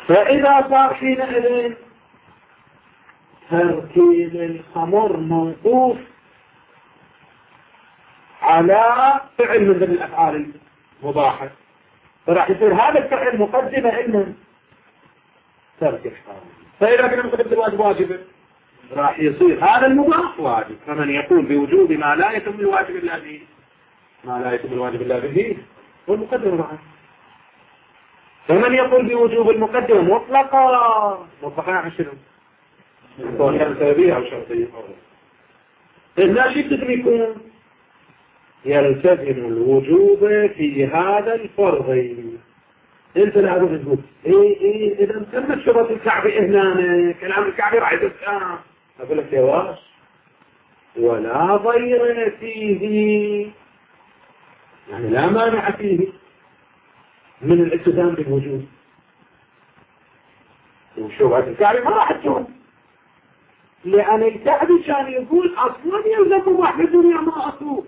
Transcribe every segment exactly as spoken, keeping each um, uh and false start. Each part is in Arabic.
فإذا صار حينئذ تركيب الخمر موقوف على فعل من ضمن الأفعال المباحة، فراح يصير هذا الفعل مقدمة علما ترك الحرام. فإذا كان مقدمة الواجب واجبة راح يصير هذا المباح واجب. فمن يقول بوجوب ما لا يتم الواجب إلا به، ما لا يتم الواجب إلا به والمقدمة معه. فمن يقول بوجوب المقدمة مطلقا، مطلقا عن شنو؟ كونها سببية أو شرطية. لا شيء تدركون يلتزم الوجوب في هذا الفرض. انت لا أقول تقول ايه ايه اذا تمت شرط الكعبة هنا كلام الكعبة راح يدفع. اقول لك يا واش ولا ضير فيه، يعني لا مانع فيه من الالتزام بالوجوب. وشبهة الكعبة ما راح تكون، لأن الكعبة كان يقول أصلا يلزم مباح في الدنيا ما أصول،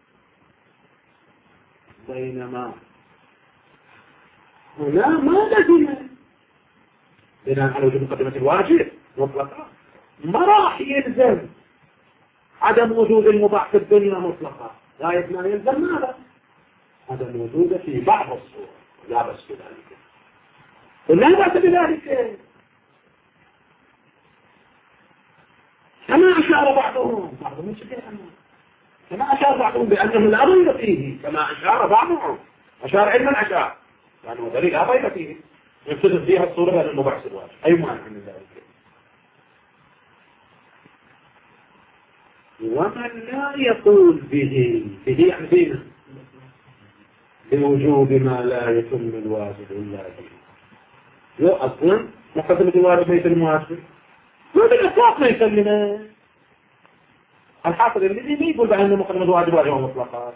بينما هنا ما لزم بناء على وجود مقدمة الواجب مطلقا، ما راح يلزم عدم وجود المباح في الدنيا مطلقا. غاية ما يلزم ماذا؟ عدم وجوده في بعض الصور، لا بس بذلك ولا بأس بذلك، كما أشار بعضهم بعضهم كما أشار بعضهم بأنه لا ضير فيه، كما أشار بعضهم أشار علما أشار يعني وذلك لا ضير فيه يفتدد فيها الصورة لأن المباح الواجب أي معنى من ذلك. ومن لا يقول به به يعني بينه بوجوب ما لا يتم الواجب إلا به، لو أصلا مقدمة الواجب ليس المواجب هذا الإطلاق ما يسلمه. الحاصل الذي ما يقول بأنه مقدمة الواجب واجب مطلقا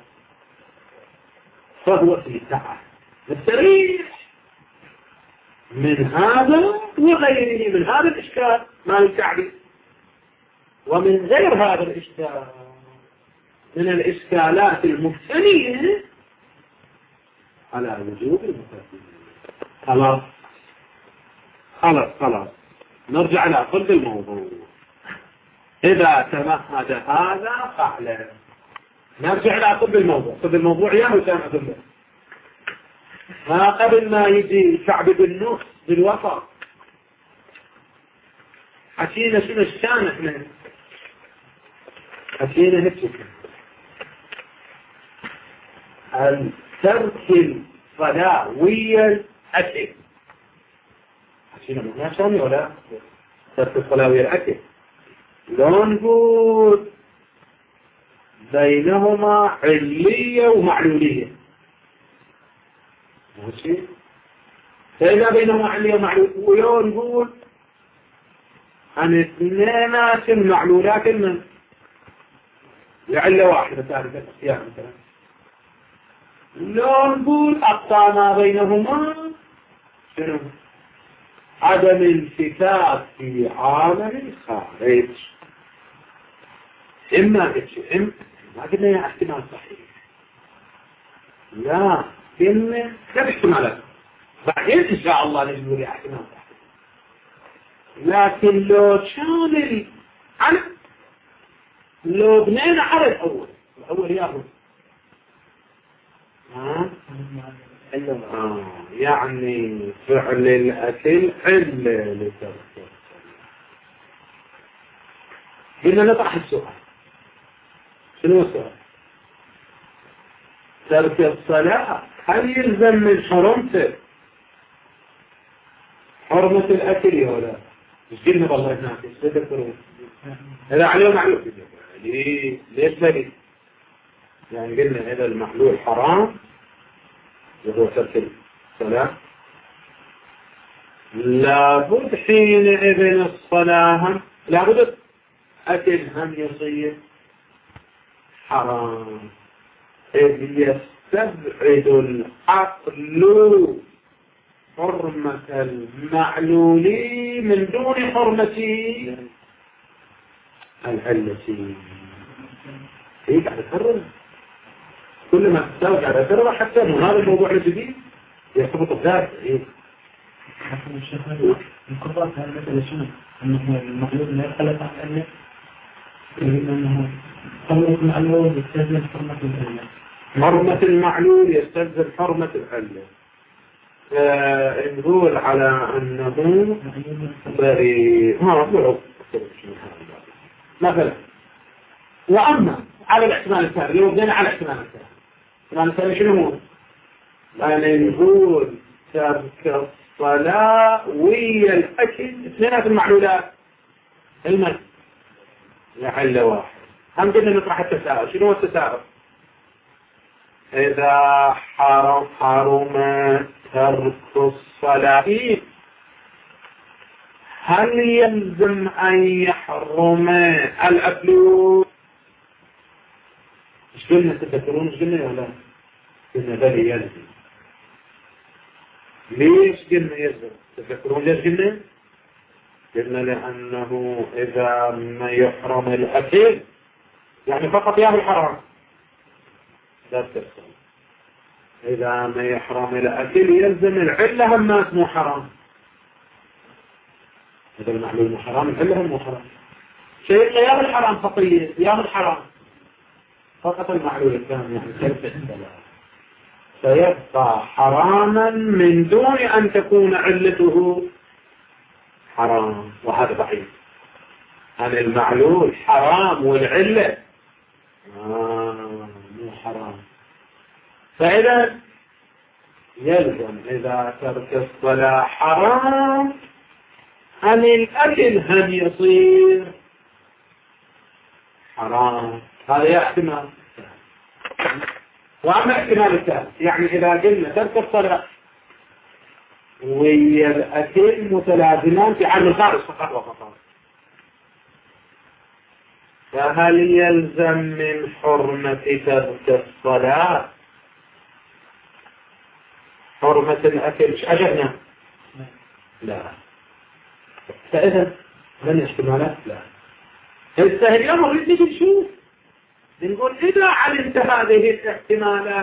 فهو في سعة التريح من هذا وغيره من هذا الإشكال ما الكعبي، ومن غير هذا الإشكال من الإشكالات المفتنية على وجوب المقدمة. خلاص خلاص خلاص نرجع إلى قلب الموضوع. إذا تمهد هذا فعلا نرجع إلى قلب الموضوع. قلب الموضوع يا مسامع ذنبه ما قبل ما يجي شعب بالنص بالوسط حكينا شنو الشان احنا حكينا هيك الترك الصلاة ويا الأكل. حكينا منها شاني ولا ترك الصلاة ويا الأكل لو نقول بينهما علية ومعلولية ماشي. فإذا بينهما علية ومعلولية ولو نقول عن اثنينات معلولات من لعلة واحدة ثالثة اختيار مثلا لو نقول أقصى ما بينهما شنو عدم التفات في عالم الخارج. إما إما ما قلنا يا احتمال صحيح لا قلنا كيف احتمالات بعدين إن شاء الله نجد يا احتمال صحيح. لكن لو كان العلم لو بنينا على الأول الأول ياخذ ها آه. يعني فعل الأكل حل لترك. قلنا نطرح السؤال شنو السؤال؟ ترك الصلاة هل يلزم من حرمته حرمة الأكل ولا مش قلنا والله هناك استذكرون هذا عليه معلوم ليه ليش بلي يعني قلنا هذا المحلول حرام وهو ترك الصلاة لابد حينئذ الصلاة لابد أكل هم يصير حرام إذ يستبعد العقل حرمة المعلول من دون حرمة العلة. هيك على تكرر كل ما تستوجع على تكرر حتى من هذا الموضوع الجديد يرتبط بذلك. لكن الشيخ القضاء هذا مثل شنو؟ أنه المغلوب لا يختلف عن أنه أنه حرمة المعلول يستلزم حرمة العلة. حرمة المعلول يستلزم حرمة العلة. نقول على أنه بريء ها بريء مثلا. وأما على الاحتمال الثاني لو بدينا على الاحتمال الثاني الاحتمال الثاني شنو هو؟ أن نقول ترك الصلاة ويا الأكل اثنينات المعلولات المن لعل واحد. هم قلنا نطرح التساؤل. شنو هو التساؤل؟ إذا حرم حرم ترك الصلاة هل يلزم أن يحرم الأكل؟ مش قلنا تذكرون مش قلنا ولا قلنا بل يلزم. ليش قلنا يلزم؟ تذكرون ليش قلنا؟ قلنا لأنه إذا ما يحرم الأكل يعني فقط ياهل الحرام لا تفصل. إذا ما يحرم الأكل يلزم العلة هم ما اسمه حرام. هذا المعلوم حرام العلة هم حرام. شيء ياهل الحرام خطية ياهل الحرام فقط المعلوم الثاني يعني ثلاثة الثلاثة فيبقى حراما من دون أن تكون علته حرام. وهذا ضعيف. عن المعلول حرام والعلة آه مو حرام. فإذا يلزم إذا ترك الصلاة حرام عن الأكل هم يصير حرام. هذا احتمال. وأما احتمال الثالث يعني إذا قلنا ترك الصلاة ويا الأكل متلازمان في عام الخارج فقط وفقط فهل يلزم من حرمة ترك الصلاة حرمة الأكل؟ مش أجبنا؟ لا. فإذا من احتمالات؟ لا. السهل يوم نريد نجي نشوف نقول إذا علمت هذه الاحتمالات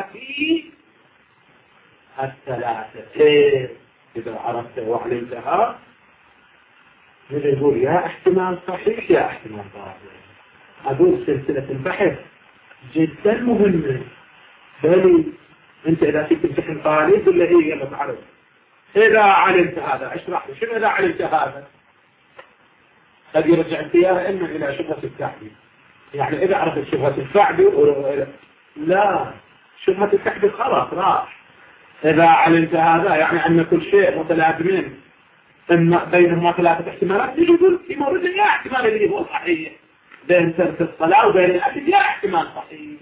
الثلاثة إذا عرفت وعلمتها نجي نقول يا احتمال صحيح يا احتمال باطل. أقول سلسلة البحث جدا مهمة. بل أنت إذا كنت تمتحن طالب ولا هي يلا تعرف إذا علمت هذا اشرح لي شنو إذا علمت هذا. قد يرجع السيارة إما إلى شبهة التحديد يعني إذا عرفت شبهة التحديد لا شبهة التحديد خلاص راح. إذا علمت هذا يعني أن كل شيء متلازمين إما بينهما ثلاثة احتمالات يجي يقول في مورد يا احتمال اللي هو صحيح بين ترك الصلاة وبين الأكل يا احتمال صحيح.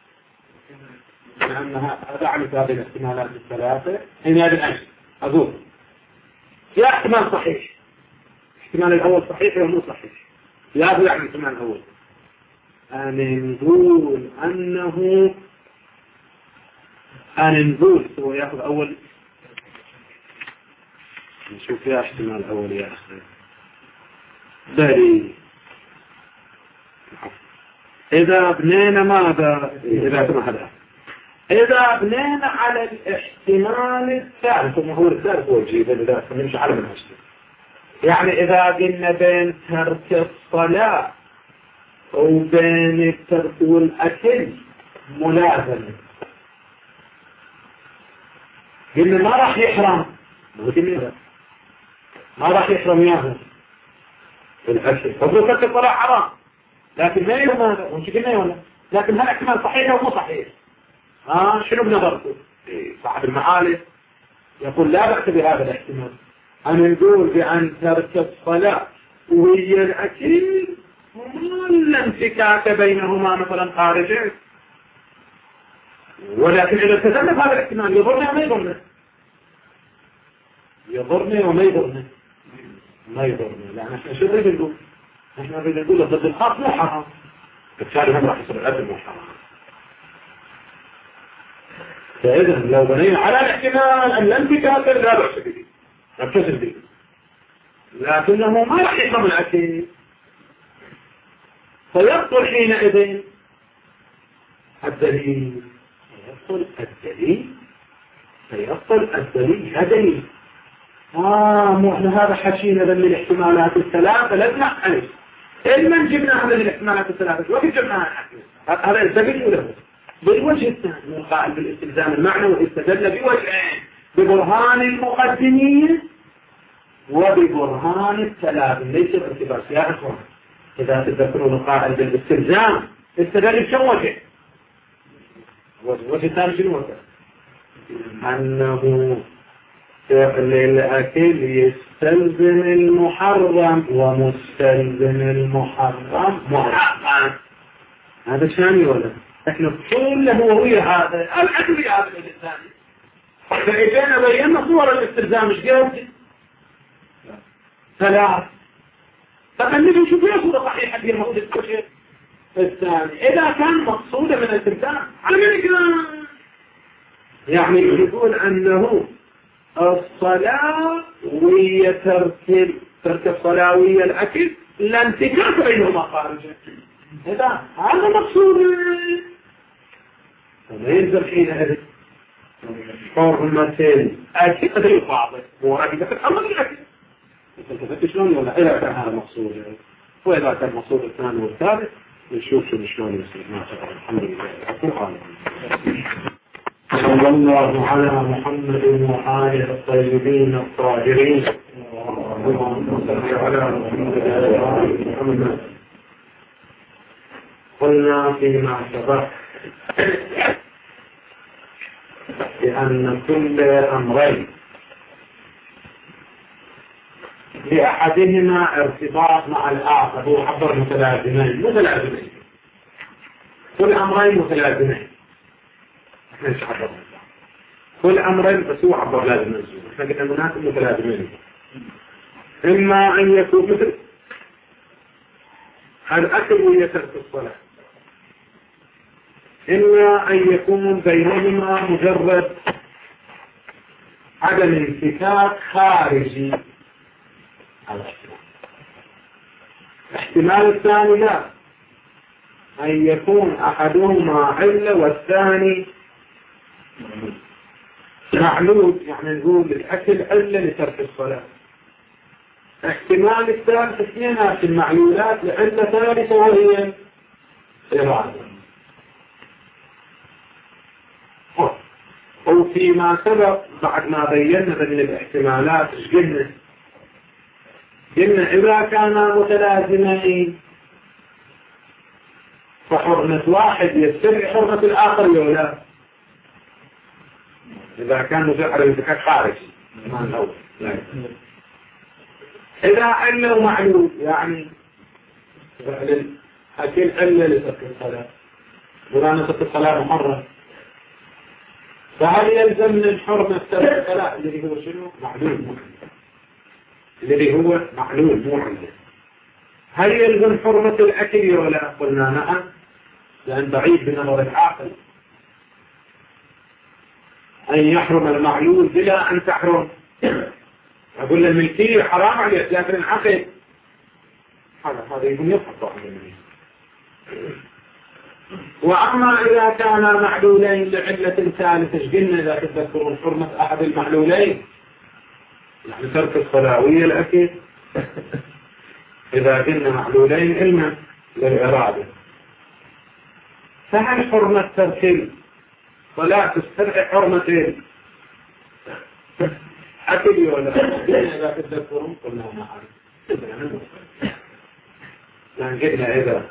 لأنها دعمت هذه الاحتمالات الثلاثة هي هذه الأشياء أقول يا احتمال صحيح. الاحتمال الأول صحيح ومو صحيح. لا هو يعني الاحتمال الأول أن نقول أنه أن نقول هو يأخذ أول نشوف يا احتمال الأول يا أخي بلي إذا بنينا ماذا إذا سمح الله إذا بنينا على الاحتمال الثالث ثم هو الثالث هو الجيد إذا نمشي على من هشتم يعني إذا قلنا بين ترك الصلاة وبين الترك والأكل ملازمة قلنا ما راح يحرم ما راح يحرم ياهو الأكل فضل ترك الصلاة حرام لكن ما يهم هذا وش قلنا ولا لكن هل احتمال صحيح أو مو صحيح؟ آه شنو بنظرته؟ صاحب المعالي يقول لا بأس بهذا الاحتمال أن نقول بأن ترك الصلاة وهي الأكل ما انفكاك بينهما مثلا خارجين ولكن إذا تزلت هذا الاحتمال يضرني وما يضرني يضرني وما يضرني ما يضرني لأن احنا شو نريد نقول؟ احنا نريد نقول ضد الخاص مو حرام بالتالي هم راح يصير الأكل مو حرام. فإذا لو بنينا على الاحتمال أن الانفكاك لا بأس به نبتسم به لكنه ما راح يحرم الأكل فيبطل حينئذ الدليل فيبطل الدليل فيبطل الدليل هذا دليل آه مو احنا هذا حكينا من الاحتمالات الثلاثة لازم نعرف إلما جبنا هذه الاحتمالات الثلاثة وكيف جبناها هذا الدليل له بالوجه الثاني القائل بالاستلزام المعنوي استدل بوجهين ببرهان المقدمين وببرهان الثلاثة ليس باعتبار سياقهم. إذا تذكرون القائل بالاستلزام استدل بشو وجه وجه الثاني شنو وجه أنه فعل الأكل يستلزم المحرم ومستلزم المحرم محرم. هذا شامي ولا احنا كله هو هي هذا العدل هذا الإنسان. فإذا بينا صور الاستلزام مش قد ثلاث فخلينا نشوف ايه صورة صحيحة في الموضوع الكشف الثاني إذا كان مقصودة من الاستلزام على ملك يعني يقول أنه الصلاة وهي ترك ترك الصلاة وهي الأكل لا انتكاس بينهما خارجا. إذا هذا مقصود فما يلزم حينئذ حرمة أكل أدري بعضه ورأيك تتحمل الأكل انت شلون ولا إذا كان هذا مقصود وإذا كان مقصود الثاني والثالث نشوف شو شلون يصير. ما شاء الله الحمد لله. صلى الله على محمد وآله الطيبين الطاهرين اللهم صل على محمد. قلنا فيما سبق بأن كل أمرين لأحدهما ارتباط مع الآخر هو عبر متلازمين متلازمين كل أمرين متلازمين. ايش عبر كل أمرين بس هو عبر لازم نزول. احنا قلنا مناسب متلازمين إما أن يكون مثل الأكل وهي ترك الصلاة إما أن يكون بينهما مجرد عدم انفكاك خارجي على الاحتمال. الاحتمال الثاني لا أن يكون أحدهما علة والثاني معلول يعني نقول الأكل علة لترك الصلاة. احتمال الثالث اثنينات المعلولات لعلة ثالثة وهي إرادة. وفيما سبق بعد ما بينا من الاحتمالات ايش قلنا؟ قلنا إذا كانا متلازمين فحرمة واحد يستمع حرمة الآخر ولا إذا كان مجرد الانتكاك خارجي ما الأول. إذا علة ومعلول يعني أكل علة لترك الصلاة ولا نترك الصلاة محرم فهل يلزم من حرمة ترك الصلاة الذي هو شنو؟ معلول مو الذي هو معلول مو علة. هل يلزم حرمة الأكل ولا؟ قلنا نعم لأن بعيد بنظر العاقل أن يحرم المعلول بلا أن تحرم. أقول الملكية حرام عليه لكن العقل هذا هذا يكون يفقط عنه. وأما إذا كان معلولين لعلة ثالثة قلنا إذا تذكرون حرمة أحد المعلولين يعني ترك الصلاة وهي الأكل. إذا قلنا معلولين علما للإرادة فهل حرمة ترك الصلاة تستدعي حرمة أكل ولا قلنا إذا تذكرون قلنا ما أعرف لأن قلنا إذا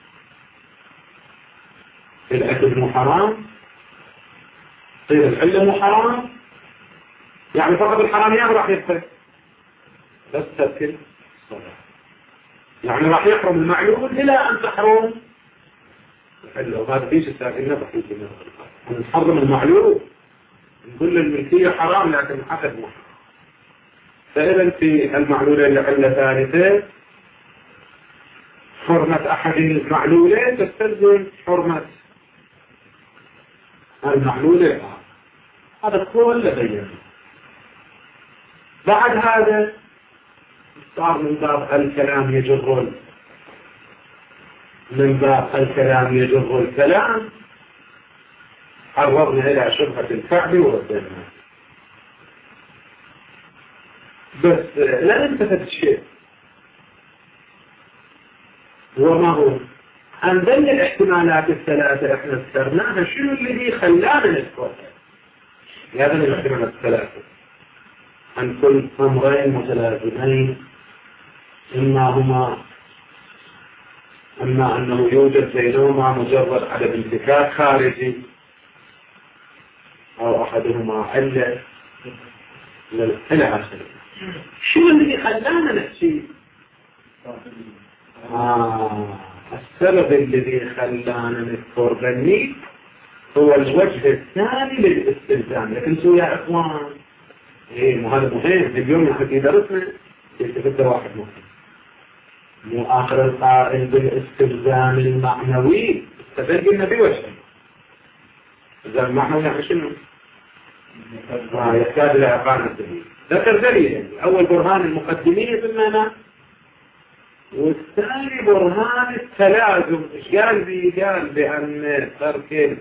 الأكل مو حرام طيب العلة مو حرام يعني فقط الحراميات راح يدخل بس تذكر الصلاة يعني راح يحرم المعلوم إلى أن تحرم العلة. وهذا فيش الساكنة بحيث أن نحرم المعلوم نقول الملكية حرام لكن العقد مو حرام. فإذا في المعلولين لعلة ثالثة حرمة أحد المعلولين تستلزم حرمة المعلولين. هذا كله بيان. بعد هذا صار من باب الكلام يجر من باب الكلام يجر الكلام عرضنا إلى شبهة الكعب وردنا. بس لا ننتفت الشيء وما هو عن ذلك الاحتمالات الثلاثة احنا اذكرناها شنو الذي خلانا نذكرها هذا الاحتمالات الثلاثة عن كل أمرين متلازمين إما هما أما أنه يوجد بينهما مجرد عدم انتكاك خارجي أو أحدهما علة إلى آخره. شو الذي خلانا نحكي؟ آه السبب الذي خلانا نذكر ذني هو الوجه الثاني للاستلزام. لكن شو يا إخوان؟ إيه مو هذا مهم. اليوم نحكي درسنا يستفيد واحد مهم. مو آخر القائل بالاستلزام المعنوي استفيد النبي وجهه. إذا المعنوي يعني شنو؟ آه يحتاج إلى إقامة الدليل. ذكر دليل يعني. أول برهان المقدمية بالمعنى والثاني برهان التلازم. إيش قال بي؟ قال بأن ترك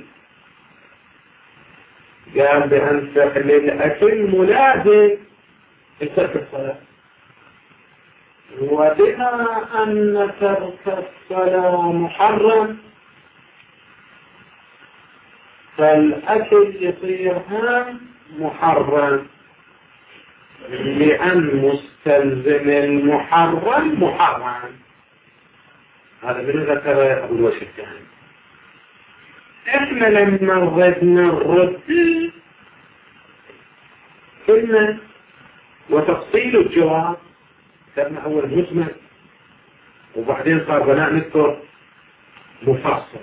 قال بأن فعل الأكل ملازم لترك الصلاة وبما أن ترك الصلاة محرم فالأكل يصير محرم لأن مستلزم المحرم محرم. هذا من ذكر أبو الوجه الثاني. إحنا لما ردنا الرد كلمة وتفصيل الجواب كان أول مجمل وبعدين صار بناء نذكر مفصل.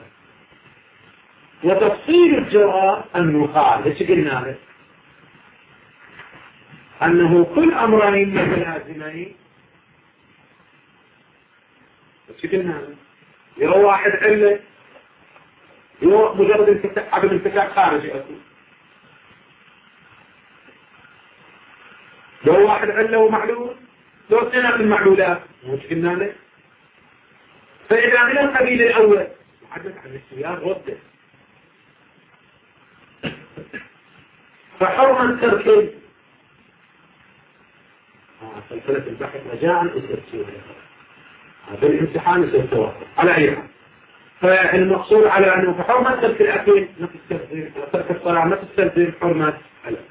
وتفصيل الجواب المقال ايش قلنا له؟ أنه كل أمرين متلازمين. ايش قلنا له؟ يرى واحد علة يرى مجرد انتكاك عدم انتكاك خارجي أكون. لو واحد علة ومعلول لو اثنين من المعلولات ايش قلنا له؟ فإذا من القبيل الأول نحدث عن السياق رده فحرما تركين سلسلة البحث رجاء التركين هذا الامتحان يصير توافق على أي حال. فالمقصود على أنه فحرما ترك الأكل نفس التلزيم ترك الصلاة نفس التلزيم حرمة الأكل.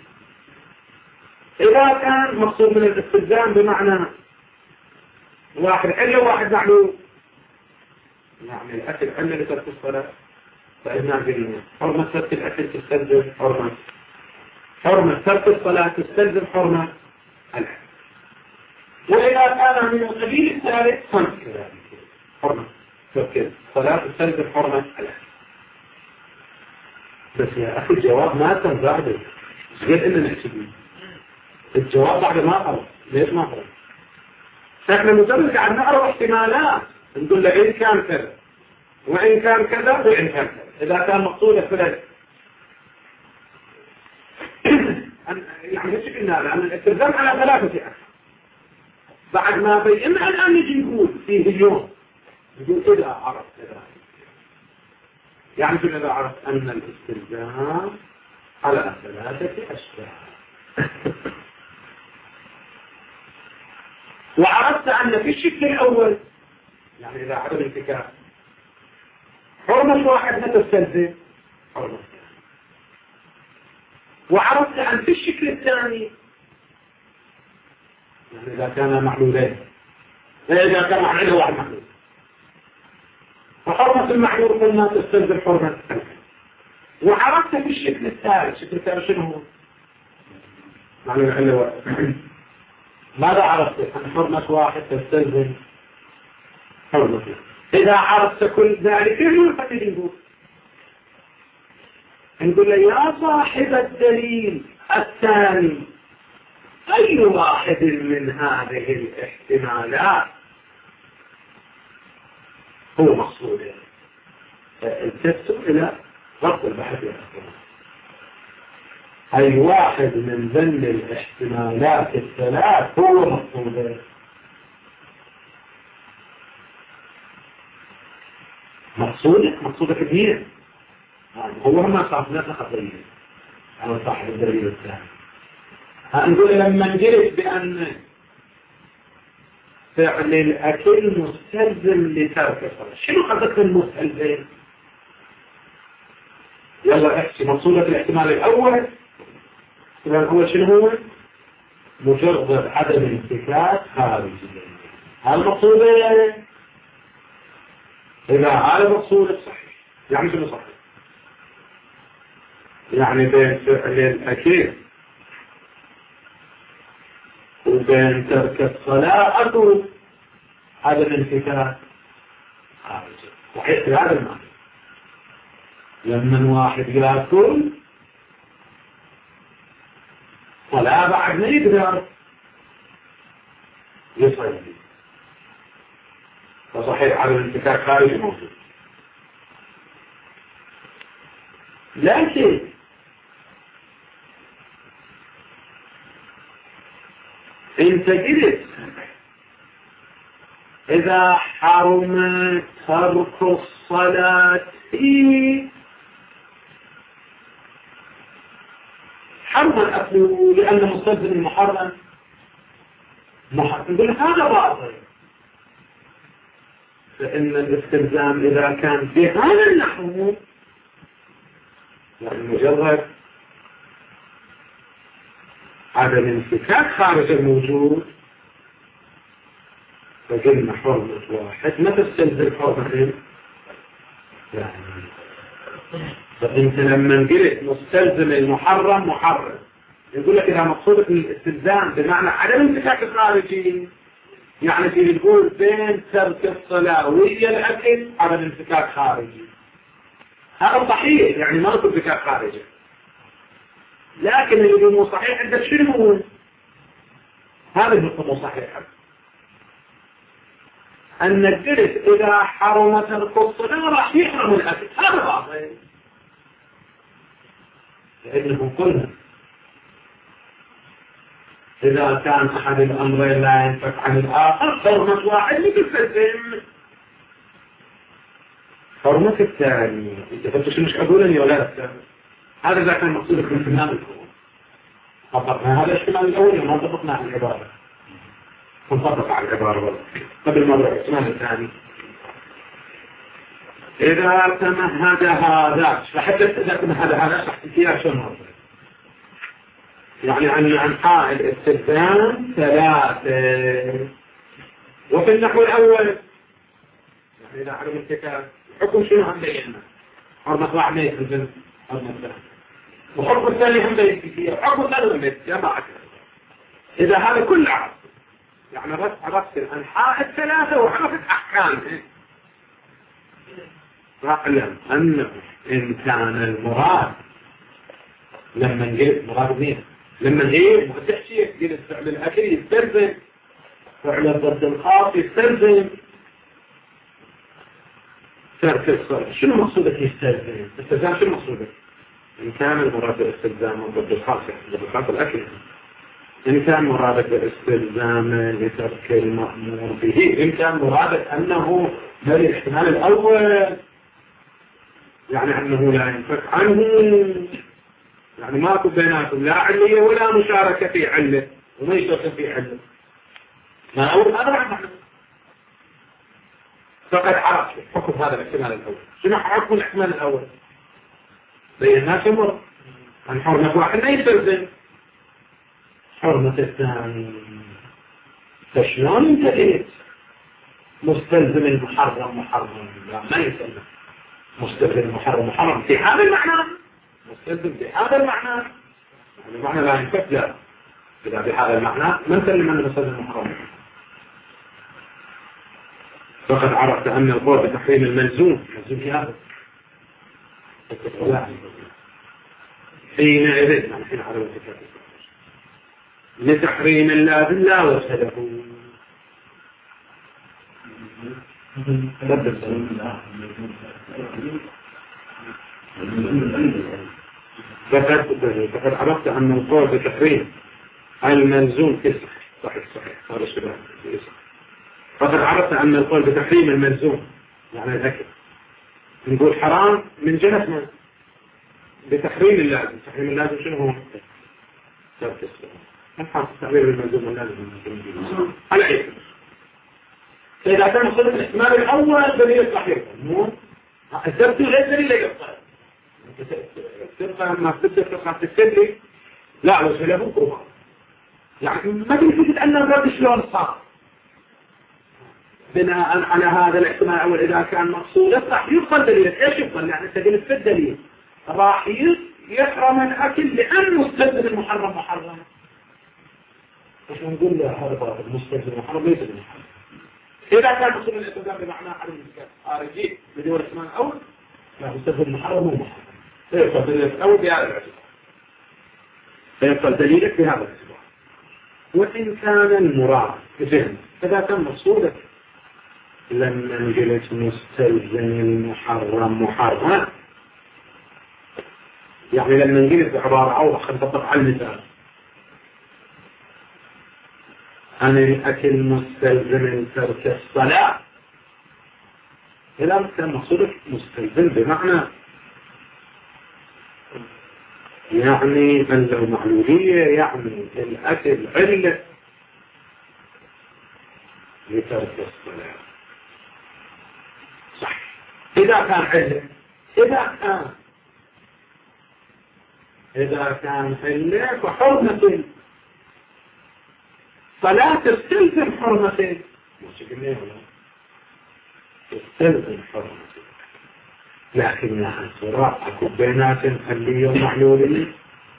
إذا كان مقصود من الاستلزام بمعنى واحد علة وواحد معلول يعني الأكل علة لترك الصلاة فإننا قلنا حرمة ترك الأكل تستلزم حرمة حرمة ترك الصلاة تستلزم حرمة الأكل. وإذا كان من القبيل الثالث خمس كذلك حرمة ترك الصلاة تستلزم حرمة الأكل. بس يا أخي الجواب ما تم بعده غير إننا نحسبه الجواب بعد ما قرر. ليش ما قرر؟ فإحنا مجرد عن نعرف احتمالات نقول له إن كان كذا وإن كان كذا وإن كان كذا. إذا كان مقصودة فلان يعني ايش قلنا لأن الاستلزام على ثلاثة أشياء بعد ما بينا الآن نجي نقول فيه اليوم نقول إذا عرفت إذا يعني شو إذا عرفت أن الاستلزام على ثلاثة أشياء وعرفت أن في الشكل الأول يعني إذا عدم انتكاك حرمة واحد لا تستلزم حرمة. وعرفت أن في الشكل الثاني يعني إذا كان معلولين إذا كان معلول واحد معلول فحرمة المعلول قلنا تستلزم حرمة. وعرفت في الشكل الثالث الشكل الثالث شنو هو؟ معلول حل واحد. ماذا عرفت؟ أن حرمة واحد تستلزم حرمة. إذا عرفت كل ذلك شنو الفائدة نقول؟ نقول له يا صاحب الدليل الثاني أي واحد من هذه الاحتمالات هو مقصود؟ التفتوا إلى ضبط البحث يا أخوان. أي واحد من ذل الاحتمالات الثلاث هو مقصود؟ مقصودك مقصودك كبير هو ما صاحب نفسه خطير على صاحب الدليل الثاني. هنقول لما نجلس بأن فعل الأكل مستلزم لترك الصلاة. شنو قصدك المستلزم؟ يلا احكي مقصودك الاحتمال الأول. الاحتمال الأول شنو هو؟ مجرد عدم انفكاك خارجي. هذا المقصود ايه؟ إذا هذا المقصود صحيح. يعني شنو صحيح؟ يعني بين فعل الأكل وبين ترك الصلاة أكل عدم انفكاك خارجي. صحيح في هذا المعنى. لما واحد يأكل ولا بعد ما يقدر يصلي فصحيح عدم الانفكاك خارجي موجود. لكن انت قلت اذا حرم ترك الصلاة حرم الأكل لأنه مستلزم المحرم محرم نقول هذا باطل. فإن الاستلزام إذا كان بهذا النحو يعني مجرد عدم انفكاك خارج الموجود فقلنا حرمة واحد ما تستلزم حرمة يعني. فانت لما قلت مستلزم المحرم محرم يقول لك اذا مقصودك الاستلزام بمعنى عدم انفكاك الخارجي يعني تيجي تقول بين ترك الصلاة وهي الاكل عدم انفكاك خارجي. هذا صحيح يعني ما نقول انفكاك خارجي. لكن اللي يقول مو صحيح عندك شنو هو؟ هذا اللي مو صحيح انك قلت اذا حرم ترك الصلاة راح يحرم الاكل. هذا باطل لأنه قلنا إذا كان أحد الأمرين لا ينفك عن الآخر حرمة واحد مثل فلسم حرمة الثاني. أنت فتش مش أقولني ولا الثاني. هذا إذا كان مقصودك من الاحتمال الأول. طبقنا هذا الاحتمال الأول وما طبقنا على العبارة. نطبق على العبارة والله قبل ما نروح الاحتمال الثاني. إذا تمهد هذا فحتى إذا تمهد هذا صحت فيها شنو يعني عن عن حائل الاستلزام ثلاثة. وفي النحو الأول يعني إذا عدم الكتاب حكم شنو هم بينا حرمة واحد ما يخزن حرمة ثانية وحكم الثاني هم بينا حكم الثاني هم بينا. إذا هذا كل عرض يعني عرفت الأنحاء الثلاثة وعرفت أحكامه فاعلم أنه إن كان المراد لما نجيب مراد مين لما نجيب وتحشي قلت فعل الأكل يستلزم فعل الضد الخاص يستلزم ترك الصلاة. شنو مقصودك يستلزم؟ استلزام شنو مقصودك؟ إن كان المراد بالاستلزام والضد الخاص ضد الخاص الأكل إن كان مرادك بالاستلزام لترك المأمور به إن كان مرادك أنه هذا الاحتمال الأول يعني أنه لا ينفك عنه يعني ماكو بيناتهم لا علية ولا مشاركة في علة وما يشارك في علة ما أول هذا معنى فقد عرفت حكم هذا الاحتمال الأول. شنو حكم الاحتمال الأول؟ بينات مر عن حرمة واحد ما يستلزم حرمة الثاني. فشلون انت ايه مستلزم المحرم محرم لا ما يستلزم مستلزم المحرم محرم في هذا المعنى مستلزم في هذا المعنى المعنى لا ينفك لا إذا بهذا المعنى ما نسلم أنه مستلزم المحرم. فقد عرفت أن القول بتحريم الملزوم ملزوم في هذا حينئذ يعني حين عدم التكافؤ لتحريم اللازم لا وسله فقد عرفت أن القول بتحريم الملزوم كسر صحيح صحيح هذا الشباب فقد عرفت أن القول بتحريم الملزوم يعني الأكل نقول حرام من جهة بتحريم اللازم. تحريم اللازم شنو هو؟ ترك الصلاة نفهم التعبير بالملزوم واللازم بالملزوم على أي حال. فإذا كان مصدر الاحتمال الأول دليل صحيح مو الترتيب غير دليل يقصد تبقى ما تبدأ تبقى تستدري لا بس لا بكرة يعني ما تنسي تتأنى الرد شلون صار بناء على هذا الاحتمال الأول إذا كان مقصود راح يفضل دليل إيش يفضل يعني أنت قلت في الدليل راح يحرم الأكل لأنه مستلزم المحرم محرم مش نقول له هذا المستلزم المحرم ليس المحرم إذا كان مقصود الاستخدام بمعنى عدم خارجي بدون الاحتمال الأول لا مستلزم المحرم هو محرم فيفضل دليل الأول بهذا الاعتبار فيفضل دليلك بهذا الاعتبار وإن كان المراد بذهن إذا كان مقصودك لما نجلس مستلزم المحرم محرم يعني لما نجلس بعبارة أو خلف طبع المثال عن الأكل مستلزم ترك الصلاة إذا كان مقصودك مستلزم بمعنى يعني من لو معلولية يعني الأكل علة لترك الصلاة صح إذا كان علة إذا كان إذا كان علة فحرمة فلا تستلزم حرمة تستلزم حرمة لكنها صراع أكو بينات حلية ومعلولية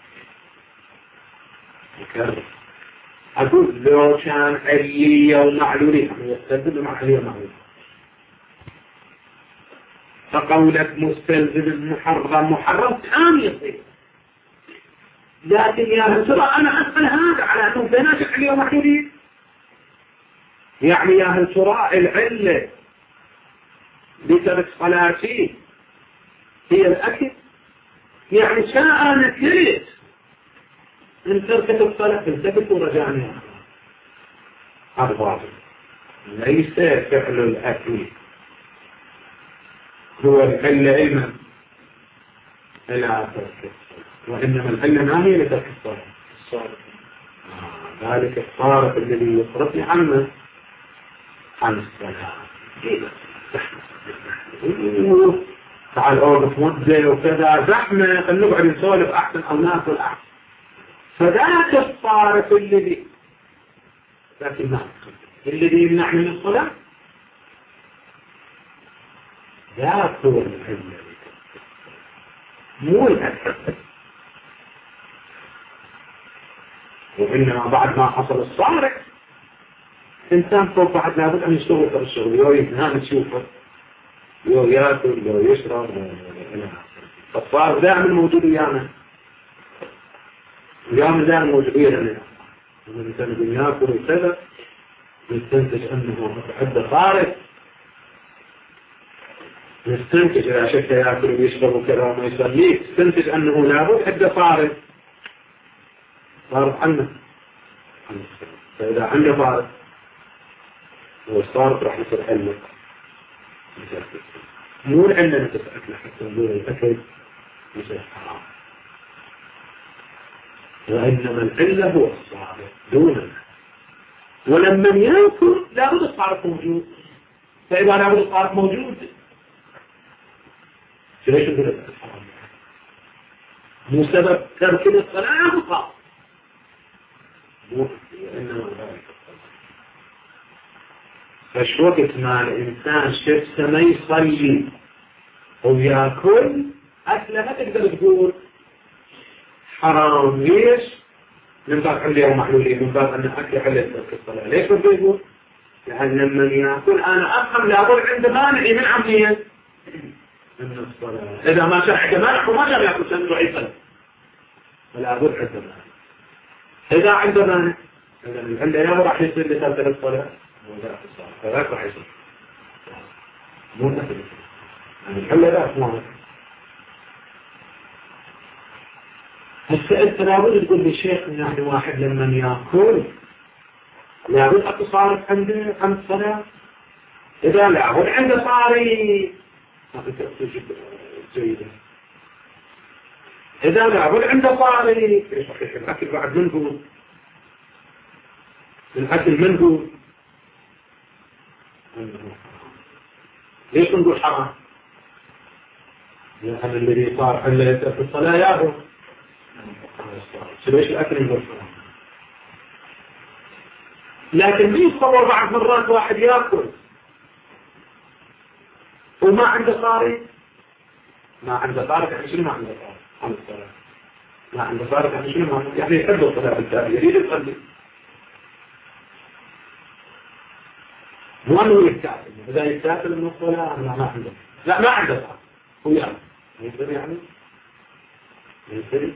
مكرر أقول لو كان علية ومعلولية يستلزم علية ومعلولية فقولك مستلزم محرم محرم كان يصير لكن يا ترى أنا أسأل هذا على أنه بينات علية ومعلولية يعني يا هل ترى العلة لترك صلاتي هي الأكل يعني شاء نكرت إن تركت الصلاة تلتفت ورجعني أربعة ليس فعل الأكل هو العلة علما إلى ترك الصلاة وإنما العلة ما هي لترك الصلاة الصارف آه. ذلك الصارف الذي يصرفني عنه عن الصلاة تعال أوقف مدة وكذا زحمة خلنا نقعد نسولف أحسن أو ناكل أحسن فذاك الصارف الذي لكن ما الذي يمنع من الصلاة ذاك هو العلة مو الأكل وإنما بعد ما حصل الصارف إنسان فوق بعد لابد أن يشتغل في الشغل يو يتنام تشوفه يو يأكل يو يشرب فالصارف دائما موجود ويانا ويانا دائما موجود ويانا الإنسان يقول يأكل وكذا يستنتج أنه عنده صارف يستنتج إذا شفته يأكل ويشرب وكذا وما يسميه يستنتج أنه لابد عنده صارف صارف عنه فإذا عنده صارف والصارف راح يصير علة مو العلة نفس أكل حتى نقول الأكل يصير حرام وإنما العلة هو الصارف دونه ولما يأكل لابد الصارف موجود فإذا لابد الصارف موجود ليش نقول الأكل حرام مو سبب ترك الصلاة فقط وإنما ذلك فش وقت ما الإنسان شفته ما يصلي ويأكل أكله ما تقدر تقول حرام ليش؟ من باب علية ومحلولية من باب أن أكل حلت ترك الصلاة ليش ما يقول؟ لأن لما يأكل أنا أفهم لابد عنده مانع من عملية من الصلاة إذا ما شاء عنده مانع وما شاء يأكل سنة عيسا فلابد عنده مانع إذا عنده مانع إذا العلة يا راح يصير لترك الصلاة فذاك راح يصير مو نفس يعني الحل ذاك مو هسه انت لابد تقول لي شيخ يعني واحد لما ياكل لابد اكو صارف عنده عند الصلاة اذا لابد عنده صاري ما في تأثير جيدة اذا لابد عنده صاري ايش صحيح الاكل بعد منه الأكل منقول. ليش نقول حرام؟ لأن الذي صار حلة في الصلاة ياهو. ليش الأكل نقول حرام؟ لكن بيتصور بعض مرات واحد يأكل وما عنده صاري، ما عنده صاري يعني شنو ما عنده صاري عن الصلاة، ما عنده صاري يعني شنو ما عنده، يعني يحب الصلاة بالتالي يريد يصلي، مو أنه يتكافل. إذا يتكافل من الصلاة لا ما عنده، لا ما عنده صاري هو يعني يصير يعني يصير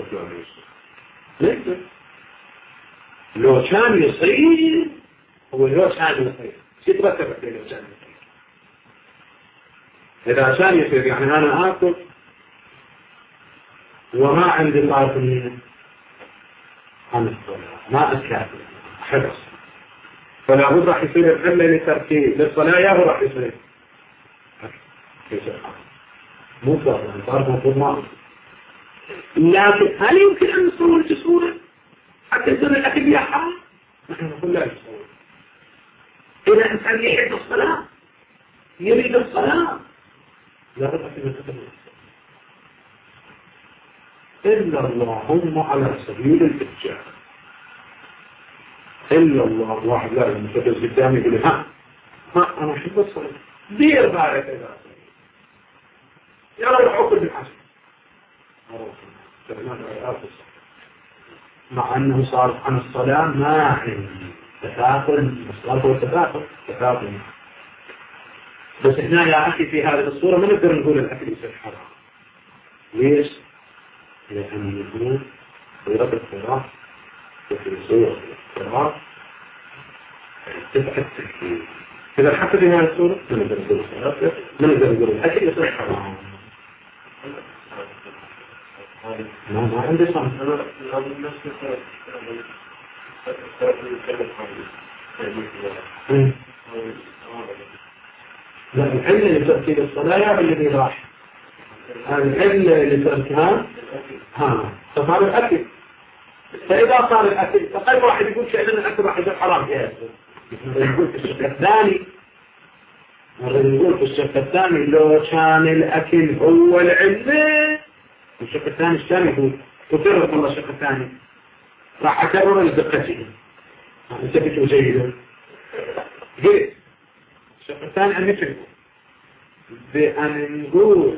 ليس لو كان يصير هو لو كان يصير شو ترتب عليه لو كان يصير؟ إذا كان يصير يعني أنا آكل وما عندي طارق منه عن الصلاة ما أتكافل أحب الصلاة، فلا بد راح يصير الحلة لتركي للصلاة يا هو راح يصير مو طارق يعني طارق مفروض ما. لكن هل يمكن أن نصور بسهولة حتى يصير الأكل يا حرام؟ نحن نقول لا يصور. إذا إنسان يحب الصلاة يريد الصلاة لا بد أن يتقبل إلا اللهم على سبيل الإتجاه، إلا الله واحد لا المتدز قدامي يقول ها ما أنا أحب الصلاة دير بالك إذا يا رب حكم بالحسن مع أنه صار عن الصلاة ما عندي تفاقل، الصلاة هو تفاقل تفاقل. بس هنا يا أخي في هذه الصورة ما نقدر نقول الأكل يصير حرام. ليش؟ لأن يكون صيغة القراءة وفي صيغة القراءة تبقى التكليف. إذا حتى في هذه الصورة ما نقدر نقول الصلاة ما نقدر نقول الأكل يصير حرام. ما ما عندي صنع. لا العلة لتركيب الصلاة يا الذي راح العلة لتركها ها فصار الأكل. فإذا صار الأكل فقال واحد يقول شيئا الأكل راح يصير حرام فيها يقول في الشق الثاني يقول في الشق الثاني لو كان الأكل هو العلة. الشق الثاني الثاني يقول تكرر والله الشق الثاني راح أكرر لدقته أنت بتو جيدا قلت الشق الثاني أن نفهم بأن نقول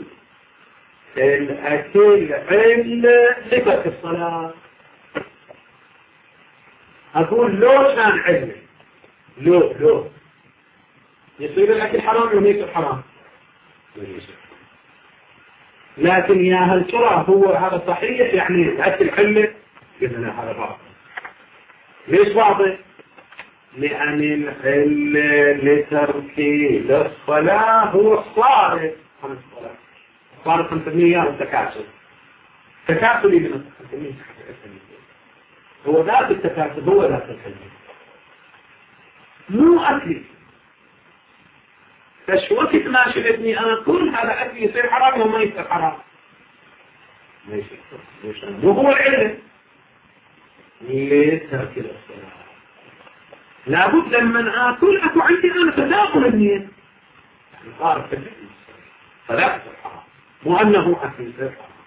الأكل علة صفة الصلاة. أقول لو كان علة لو لو يصير الأكل حرام ولا يصير حرام؟ لكن يا هل ترى هو هذا صحيح يعني الأكل علة؟ قلنا هذا باطل. ليش باطل؟ لأن العلة لتركيب الصلاة هو الصارف عن الصلاة. الصارف نسميه التكاسل. تكاسلي من التكاسل هو ذات التكاسل هو ذات العلة مو أكلي. فش وقت ما شفتني أنا كل هذا أكل يصير حرام وما يصير حرام ليش ليش وهو العلة لترك الصلاة. لابد لما آكل أكو عندي أنا تداخل النية صار في فلا يصير حرام مو أنه أكل يصير حرام.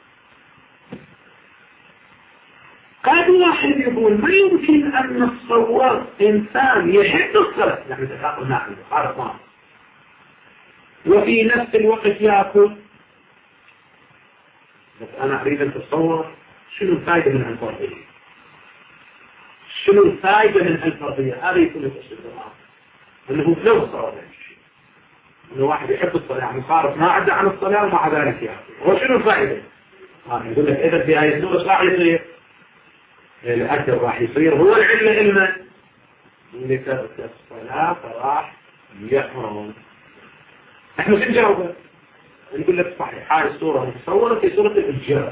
قد واحد يقول ما يمكن أن نتصور إنسان يحب الصلاة يعني تداخل نحن عارف ما وفي نفس الوقت يأكل. بس أنا أريد أن تتصور شنو الفائدة من الفرضية، شنو الفائدة من الفرضية. هذا يكون التشريع أنه لو صار شيء أنه واحد يحب الصلاة يعني صارت ما عدى عن الصلاة ومع ذلك يأكل. هو شنو الفائدة؟ آه يقول لك إذا في آية السورة راح يصير الأكل راح يصير هو العلة إلما لترك الصلاة فراح يحرم. احنا شو نجاوبه؟ نقول لك صحيح هاي الصورة متصورة في صورة الإجابة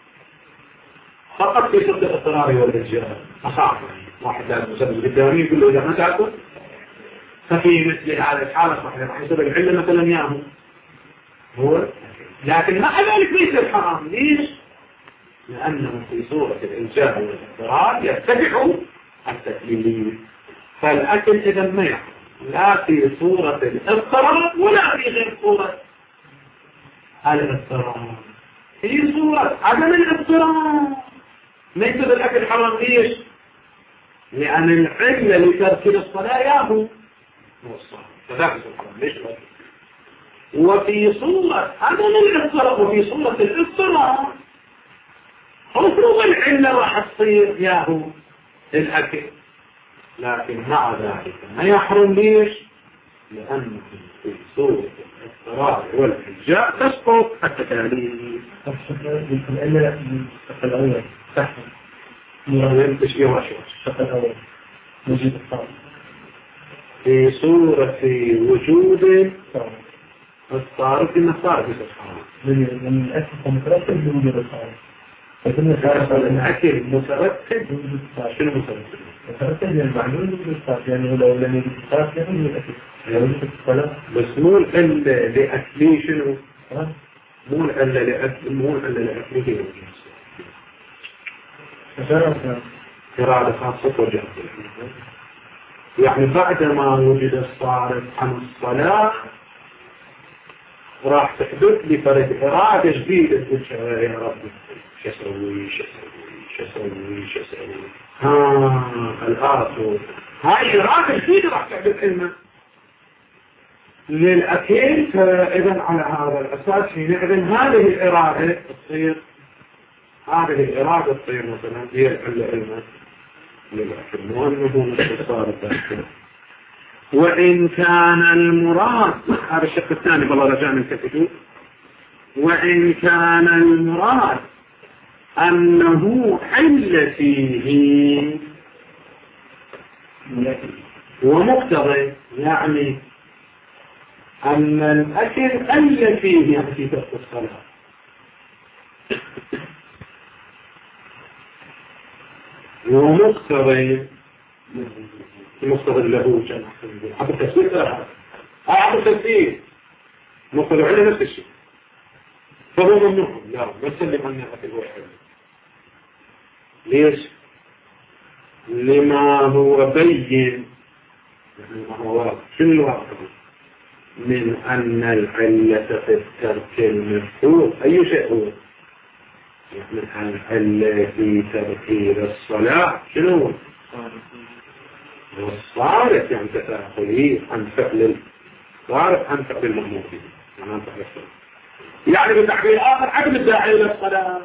فقط في صورة الاضطرار والإجابة أخاف واحد لازم يسبب قدامي يقول له إذا ما تأكل ففي مثل هذا الحالة صحيح راح يصير العلة مثلا ياهو هو لكن مع ذلك ليس الحرام. ليش؟ لأنه في صورة الإجابة والاضطرار يتبع التكليف فالأكل إذا ما يحرم لا في صورة الاضطرار ولا في غير صورة الاضطرار. في صورة عدم الاضطرار ليس الأكل حرام ليش؟ لأن العلة لترك الصلاة ياهو فذاك الحرام ليش لا؟ وفي صورة عدم الاضطرار وفي صورة الاضطرار حصول العلة راح تصير ياهو الأكل، لكن مع ذلك ما يحرم ليش؟ لأن في صورة الاضطرار والحجاء تسقط التكاليف. الإلا الشق الأول تحت ينتج إيه رشوة الشق الأول وجود الصالح في صورة وجود الصارف إنه صارف سبحانه من الأكل مترتب بوجود الصالح. الأكل مترتب شنو مترتب؟ مترتب يعني معلوم وجود الصالح، يعني لو لم يجد الصالح يعني يوجد الأكل يوجد الصلاة. بس مو الألا لأكلي شنو؟ مو الألا لأكل مو الألا لأكله وجود الصالح. إرادة خاصة وجهة يعني بعد ما وجد الصارف عن الصلاة راح تحدث لي فرد إرادة جديدة تقول يا رب شو أسوي شو أسوي شو أسوي شو أسوي ها الآن هاي إرادة جديدة راح تحدث لنا للأكل. فإذا على هذا الأساس حينئذ هذه الإرادة تصير هذه الإرادة تصير مثلا هي العلة للأكل وأنه نتصار الداخل. وإن كان المراد هذا الشق الثاني بالله رجاء من كتبه وإن كان المراد أنه حل فيه ومقتضي يعني أن الأكل حل فيه يعني في ترك الصلاة ومقتضي مقتضي له جمع حتى التفسير هذا حتى التفسير مقتضي على نفس الشيء فهو ممنوع لا بسلم عن الأكل هو حل. ليش؟ لما هو بين ما هو واضح شنو الواقع من أن العلة في الترك المفروض أي شيء هو يعني العلة في ترك الصلاة شنو هو؟ والصارف يعني تتأخذيه عن فعل الصارف عن فعل المأمور به يعني عن فعل الصلاة يعني بتعبير آخر عدم الداعي للصلاة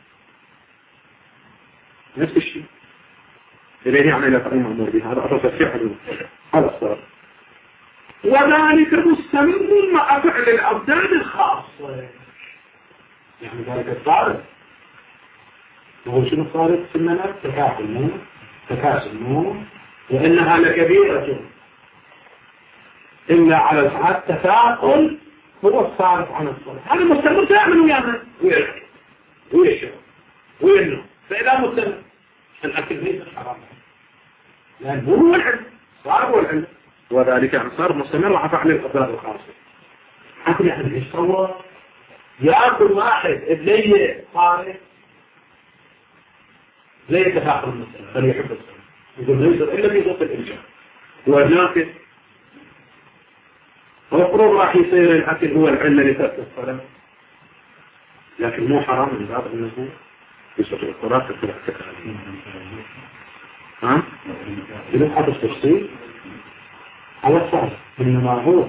نفس الشيء إليه يعني لا فعل المأمور به هذا أصل تفسير هذا الصلاة وذلك مستمر مع فعل الأبدان الخاصة يعني ذلك الصارف وهو شنو الصارف في المنام تكافل النور تكاسل النور وإنها لكبيرة إلا على الحد تفاقل هو الصارف عن الصلاة هذا مستمر دائما ويانا ويرحي ويشرب وينه فإذا مستمر الأكل ليس حرام لأنه هو العلم صار هو العلم وذلك يعني صار مستمر على فعل الأبدان الخاصة حتى يعني يتصور يأكل واحد إبليه صارف لا يتفاقل المسألة بل يحب الصلاة يقول ليس إلا في ضوء الإنجاب ولكن المفروض راح يصير الأكل هو العلة لترك الصلاة لكن مو حرام من باب أنه يصير الصلاة تكون التكاليف ها؟ إذا حدث تفصيل على الصلاة إنما هو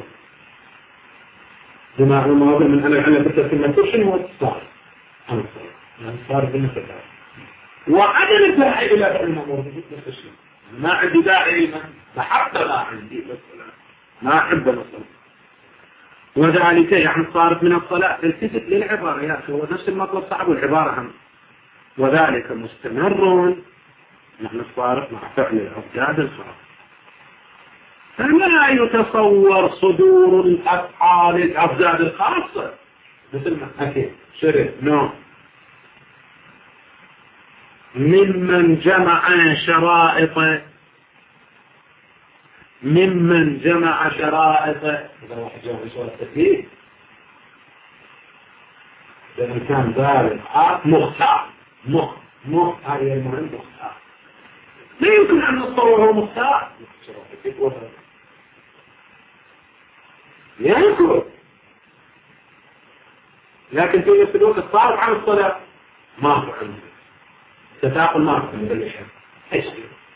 بما هو موضع من أن العلة ترك المنكر شنو هو الصلاة عن الصلاة يعني صار بالنسبة له وعدم الداعي إلى فعل المأمور به نفس الشيء ما عندي داعي ما حتى ما عندي ما أحب الصلاة وذلك يعني صارت من الصلاة التفت للعبارة يا أخي هو نفس المطلب صعب والعبارة هم وذلك مستمر نحن صارت مع فعل الأبداد الخاصة فلا يتصور صدور الأفعال الأبداد الخاصة مثل ما أكيد شرف نوع ممن جمع شرائط ممن جمع شرائط إذا واحد جمع شرائط تكليف لأنه كان ذلك مختار مخ مخ هذه المهم مختار لا يمكن أن نتصور هو مختار يأكل، لكن في نفس الوقت الصارف عن الصلاة ما هو عنده تتاقل، ما هو عنده إيش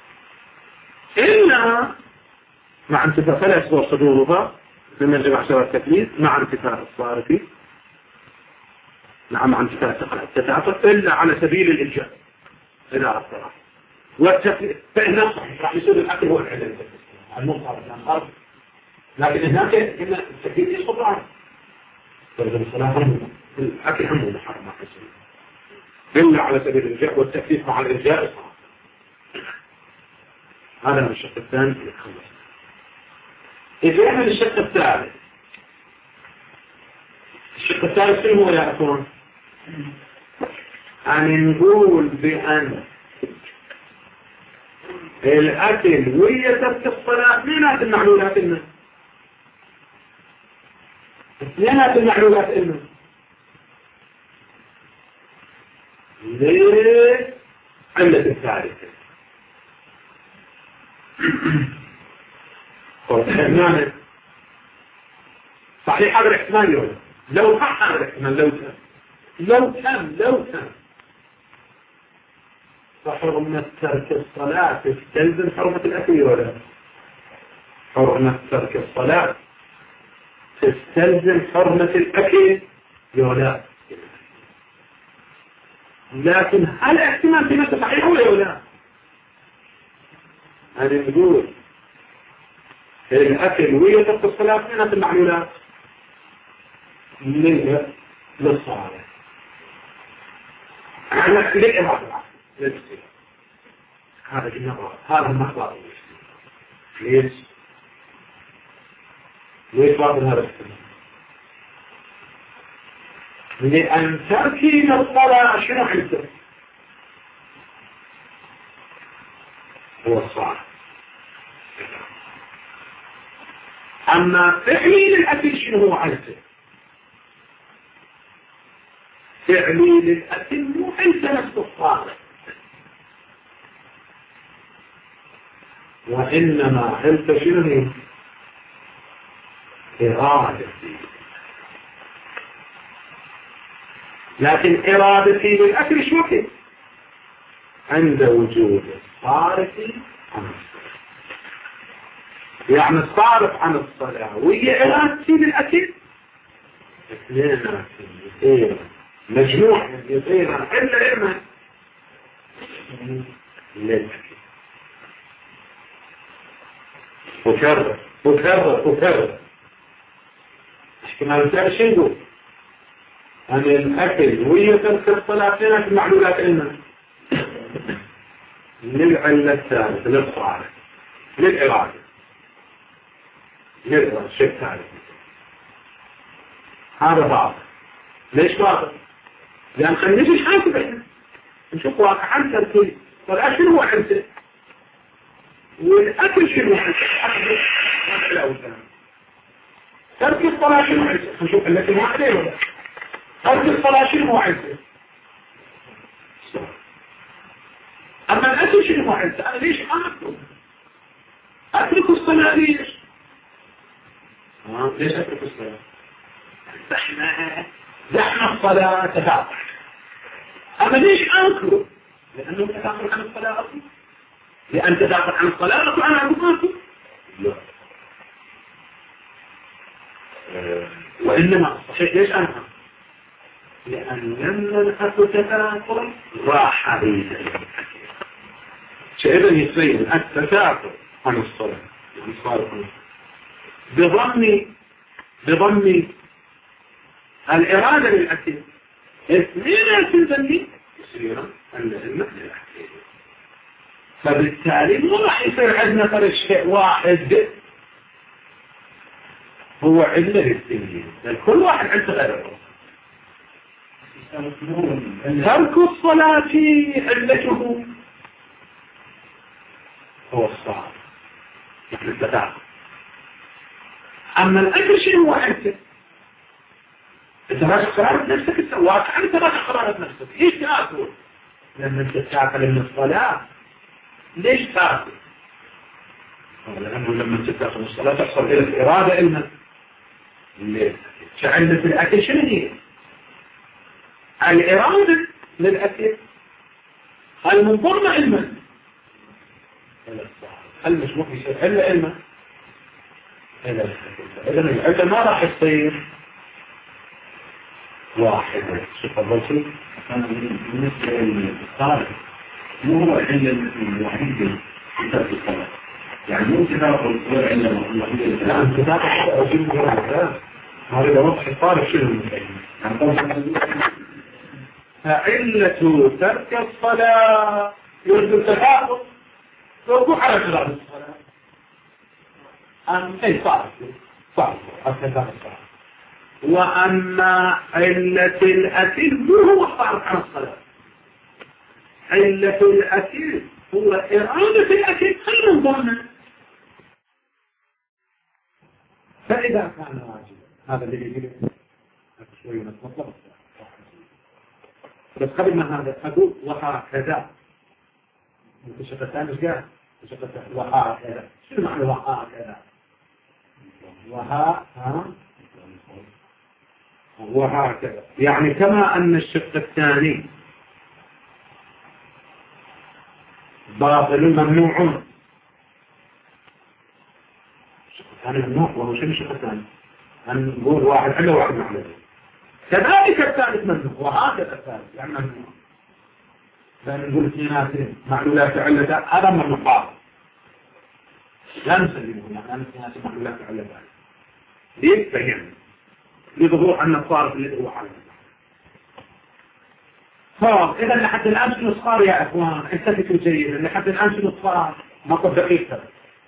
إلا مع انتفاء فلا يصدر صدورها لما يجب عشرة التكليف مع انتفاء الصارف، نعم مع انتفاء التتاقل إلا على سبيل الإلجاء إلى الصلاة والتكليف، فإن صحيح راح يصير الأكل هو العلم المنصرف عن الأرض، لكن هناك إن التكليف يسقط عنه فإذا الصلاة الأكل هم محرم ما يصير إلا على سبيل الإلجاء، والتكليف مع الإلجاء صحيح. هذا من الشق الثاني يتخلص. إذا من الشق الثالث، الشق الثالث شنو هو يا أخوان؟ أن نقول بأن الأكل وهي ترك الصلاة اثنينات المعلولات إنه اثنينات المعلولات إنه ليه علة الثالثة احتمال صحيح هذا الاحتمال يقول لو كان هذا الاحتمال لو كان لو كان لو كان فحرمة ترك الصلاة تستلزم حرمة الأكل ولا حرمة ترك الصلاة تستلزم حرمة الأكل ولا، لكن هل احتمال في نفسه صحيح ولا لا؟ هذه نقول الأكل وهي ترك الصلاة من المعلولات للصلاة للإرادة للإرادة هذا النظر هذا المحضر ليش ليش باطل هذا الاحتمال؟ لأن تركي الصلاة شنو حدث هو الصلاة، أما فعلي للأكل شنو هو حدث؟ فعلي للأكل مو حدث نفس الصلاة، وإنما حدث شنو إرادتي، لكن إرادتي للأكل شو كده؟ عند وجود الصارف عن الصلاة، يعني الصارف عن الصلاة وهي إرادتي للأكل اثنين اثنين مجموع من اثنين إلا إما للأكل وكرر وكرر وكرر احتمال الثاني شو يقول؟ أن الأكل وهي ترك الصلاة في المعلولات إلنا للعلة الثالثة للصالح للإرادة للإرادة الشيء الثالث هذا باطل. ليش باطل؟ لأن خلينا نجي حاسب إحنا نشوف واقعا تركي الصلاة شنو هو حنسه والأكل شنو حنسه ترك الصلاة شنو حنسه نشوف التي ما عليه ولا ترك الصلاة شنو هو حنسه. أما الأكل شنو هو حنسه أنا ليش ما أكل أترك الصلاة ليش آه. ليش أترك الصلاة زحمة زحمة الصلاة تتعطل. أما ليش أكل لأنه تتعطل عن الصلاة أصلا لأن تتعطل عن الصلاة أصلا أنا أقول أكل لا أه. وإنما الصحيح ليش أنها لأن لما الأكل تتعطل راح بيدا شئذا يصير التتعطل عن الصلاة يعني صار بضمن بضمن الإرادة للأكل اثنين تنتهي يصير العلم للأكل، فبالتالي ما راح يصير عندنا طريق شيء واحد هو علة للتنين لأن كل واحد عنده غيره. ترك الصلاة علته هو الصلاة يعني التداخل. أما الأكل شيء هو أنت أنت راجع قرارة نفسك السواك أنت راجع قرارة نفسك إيش تأكل لأن أنت تأكل من الصلاة ليش تارك؟ لأنه لما تدخل الصلاة تحصل إلى الإرادة علما. علة الأكل شنو هي؟ الإرادة للأكل هل من ضمن علما؟ هل مش ممكن يصير علة علما؟ إذا العلة ما راح تصير واحدة. شوف الرجل أنا بالنسبة للصالح مو هو العلة الوحيدة في ترك الصلاة، يعني مو كتابة الصلاة علة الوحيدة. لا أنت كتابة أجيب مجرد هذا إذا وضح الصالح شنو المسألة؟ علة ترك الصلاة يرد التفاقم لو على جراد الصلاة أم أي صالح صالح أصلا صالح. وأما علة الأكل مو هو الصالح عن الصلاة. علة الأكل هو إرادة الأكل خير من ضمنه. فإذا كان واجبا هذا اللي يجب شوي نتمطلب. بس قبل ما هذا أقول وهكذا الشقتان مش قال الشقتان وهكذا شنو معنى وهكذا؟ وها ها وهكذا يعني كما أن الشق الثاني باطل ممنوع. الشق الثاني ممنوع وهو شنو الشق الثاني؟ أن نقول واحد علة واحد معلوم. كذلك الثالث ممنوع وهكذا الثالث يعني ممنوع. لأن نقول اثنيناتين معلولات علة هذا ممنوع. لا نسلمه يعني أن اثنيناتين معلولات علة ليه بيان لظهور أن الصارف اللي هو حالة. صار إذا لحد الآن شنو صار يا أخوان؟ استفدوا جيدا. لحد الآن شنو صار؟ ما قد دقيقة.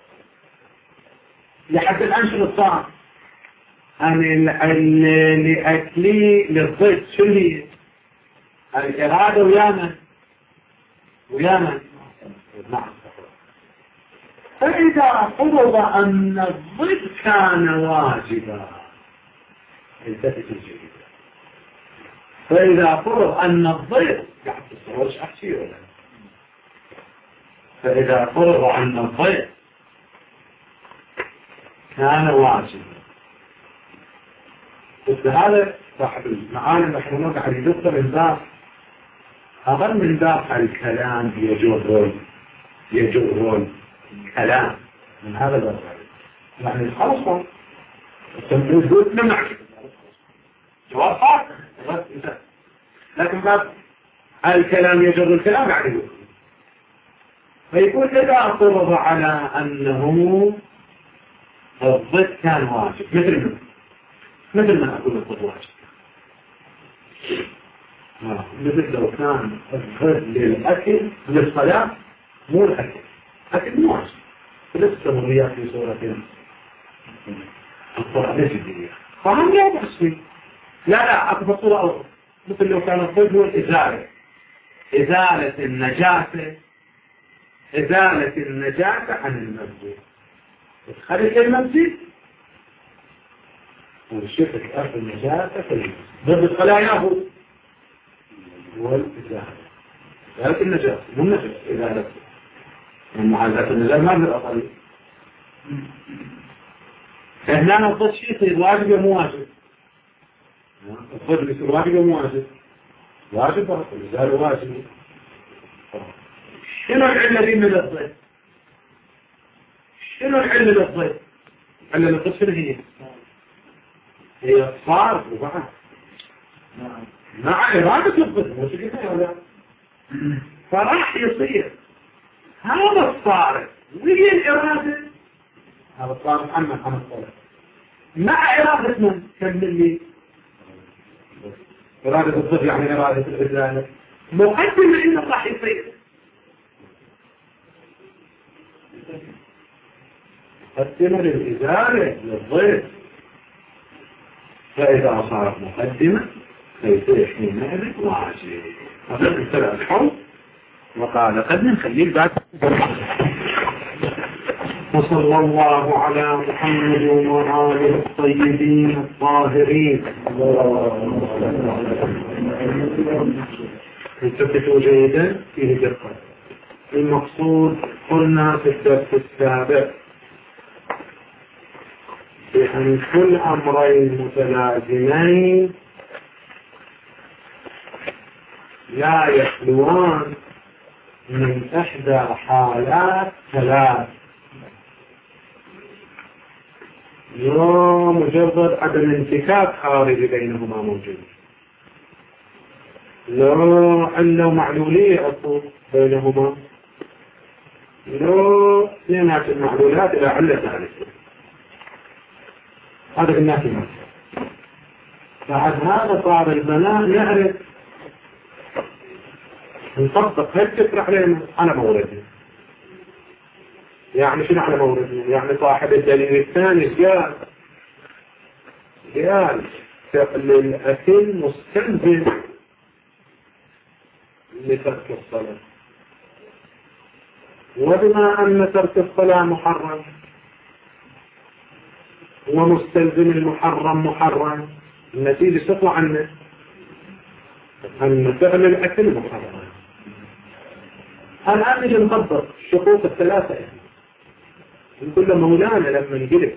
لحد الآن شنو صار؟ أن لأكلي للضيط شو هي؟ الإرادة ويانا ويانا نعم. فإذا فرض أن الضيط كان واجبا التفتوا جيدا. فإذا فرض أن الضيط قاعد تصورش أحشي ولا فإذا فرض أن الضيط كان واجبا بس هذا صاحب المعاني المحرمون قاعد يدخل من باب أظن من باب الكلام يجرون يجرون كلام من هذا الباب يعني خلصوا التنفيذ قلت نمنع جواب صح لكن باب الكلام يجر الكلام قاعد يقول فيقول إذا فرض على أنه الضد كان واجب مثل من مثل ما أقول الضد واجب مثل لو كان الضد للأكل للصلاة مو الأكل أكل مو واجب لسه مريات في صورة الصورة ليس الدنيا فهم لا بأس فيه لا لا أكبر صورة أوضح مثل لو كان الضد هو الإزالة إزالة النجاسة إزالة النجاسة عن المسجد تخرج المسجد والشرك أرض النجاسة في المسجد ضد الخلايا هو والإزالة إزالة النجاسة مو النجاسة إزالة المعالجة النجاسة ما من الأقل هنا الضد شيء يصير واجب ومو واجب الضد يصير واجب ومو واجب واجب والإزالة واجب شنو العلة دي من الضد شنو العلة للضد العلة للضد شنو هي هي الصارف وبعد مع إرادة الضد فراح يصير هذا الصارف وهي الإرادة هذا الصارف عنا عن الصارف مع إرادة من كمل لي إرادة الضد يعني إرادة الإزالة مقدمة إنه راح يصير مقدمة للإزالة للضيف فإذا صارت مقدمة فيصير حينئذ واجب أخذ السبع الحوض وقال قد نخلي البعض وصلى الله على محمد وآله الطيبين الطاهرين التفتوا جيدا فيه دقة المقصود قلنا في الدرس السابق بأن كل أمرين متلازمين لا يخلوان من إحدى حالات ثلاث. يوم مجرد عدم انفكاك خارجي بينهما موجود، لو علة معلولية أصول بينهما، لو لينات المعلولات إلى علة ثالثة. هذا الناس المثل. بعد هذا صار البناء نعرف نطبق هالفكرة علينا على موردنا. يعني شنو على موردنا؟ يعني صاحب الدليل الثاني قال قال فعل الأكل مستلزم لترك الصلاة، وبما أن ترك الصلاة محرم ومستلزم المحرم محرم، النتيجة تطلع عنه أن فعل الأكل محرم. الآن نجي نطبق الشروط الثلاثة. يعني نقول له مولانا لما نجلس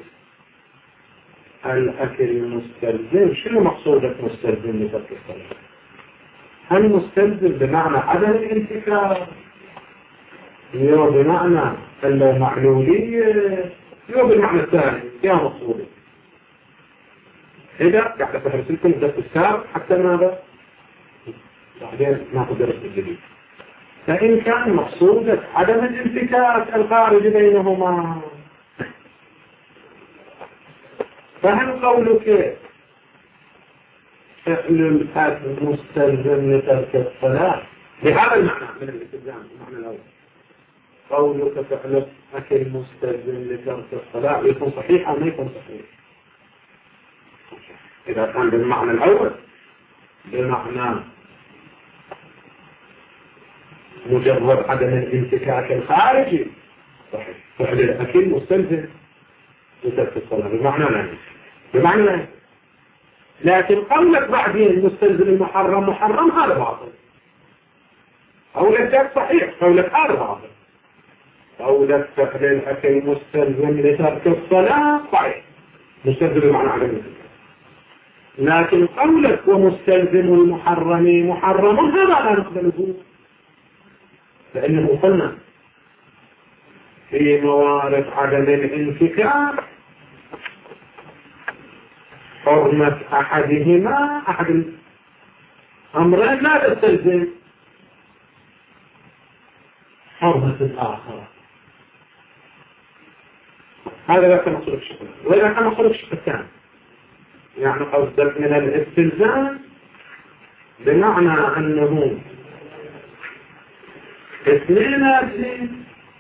الأكل مستلزم، شنو مقصودك مستلزم لترك الصلاة؟ هل مستلزم بمعنى عدم الانتكاك، يو بمعنى المعلولية، يو بالمعنى الثاني؟ يا مقصودك إذا قاعد أفهرس لكم الدرس السابق حتى ماذا؟ بعدين ناخذ درس الجديد. فإن كان مقصودك عدم الانتكاك الخارج بينهما، فهل قولك فعل الأكل مستلزم لترك الصلاة بهذا المعنى من الاستلزام؟ المعنى الأول قولك فعل الأكل مستلزم لترك الصلاة يكون صحيح أو ما يكون صحيح؟ إذا كان بالمعنى الأول بمعنى مجرد عدم الانتكاك الخارجي صحيح، فعل الأكل مستلزم لترك الصلاة بمعنى لا بمعنى لا. لكن قولك بعدين مستلزم المحرم محرم هذا باطل. قولك صحيح، قولك هذا باطل. قولك فعل الأكل مستلزم لترك الصلاة صحيح، مستلزم بمعنى عدم الانتكاك. لكن قولك ومستلزم المحرم محرم هذا لا نقبله، لأنه قلنا في موارد عدم الانفكاك حرمة أحدهما أحد الأمرين لا تستلزم حرمة الآخر. هذا لا كان مقصود الشكل، وإذا كان مقصود الشكل الثاني يعني قصدك من الاستلزام بمعنى أنه اثنين اثنين،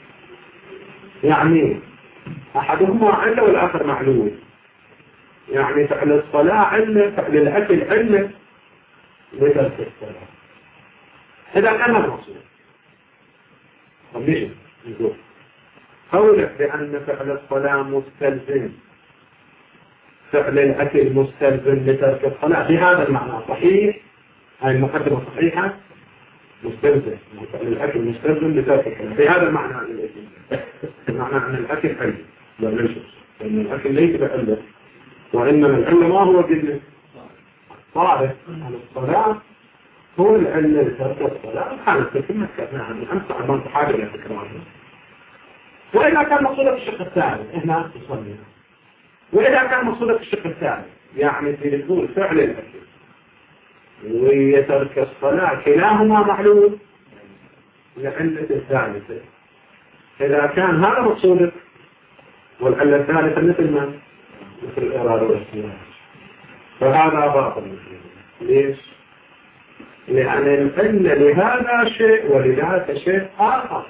يعني أحدهما علة والآخر معلول، يعني فعل الصلاة علة، فعل الأكل علة لترك الصلاة. إذا كان المقصود طب ليش نقول قولك بأن فعل الصلاة مستلزم، فعل الأكل مستلزم لترك الصلاة بهذا المعنى صحيح، هاي المقدمة صحيحة، مستلزم فعل الأكل مستلزم لترك الصلاة بهذا المعنى عن الأكل، المعنى عن الأكل علة لا ليش؟ لأن الأكل ليس بعلة، وإنما العلة ما هو قلة صالح عن الصلاة، هو العلة لترك الصلاة. حالة كلمة كأنها عن الأمس عمان تحاجة إلى فكرة. وإذا كان مقصودك الشق الثالث إحنا نصلي، وإذا كان مقصودك الشق الثالث يعني في نزول فعل الأكل ويترك الصلاة كلاهما معلول لعلة الثالثة. إذا كان هذا مقصودك والعلة الثالثة مثل ما مثل الإرادة والاستيلاء فهذا باطل. ليش؟ لأن العلة لهذا شيء ولذاك شيء آخر.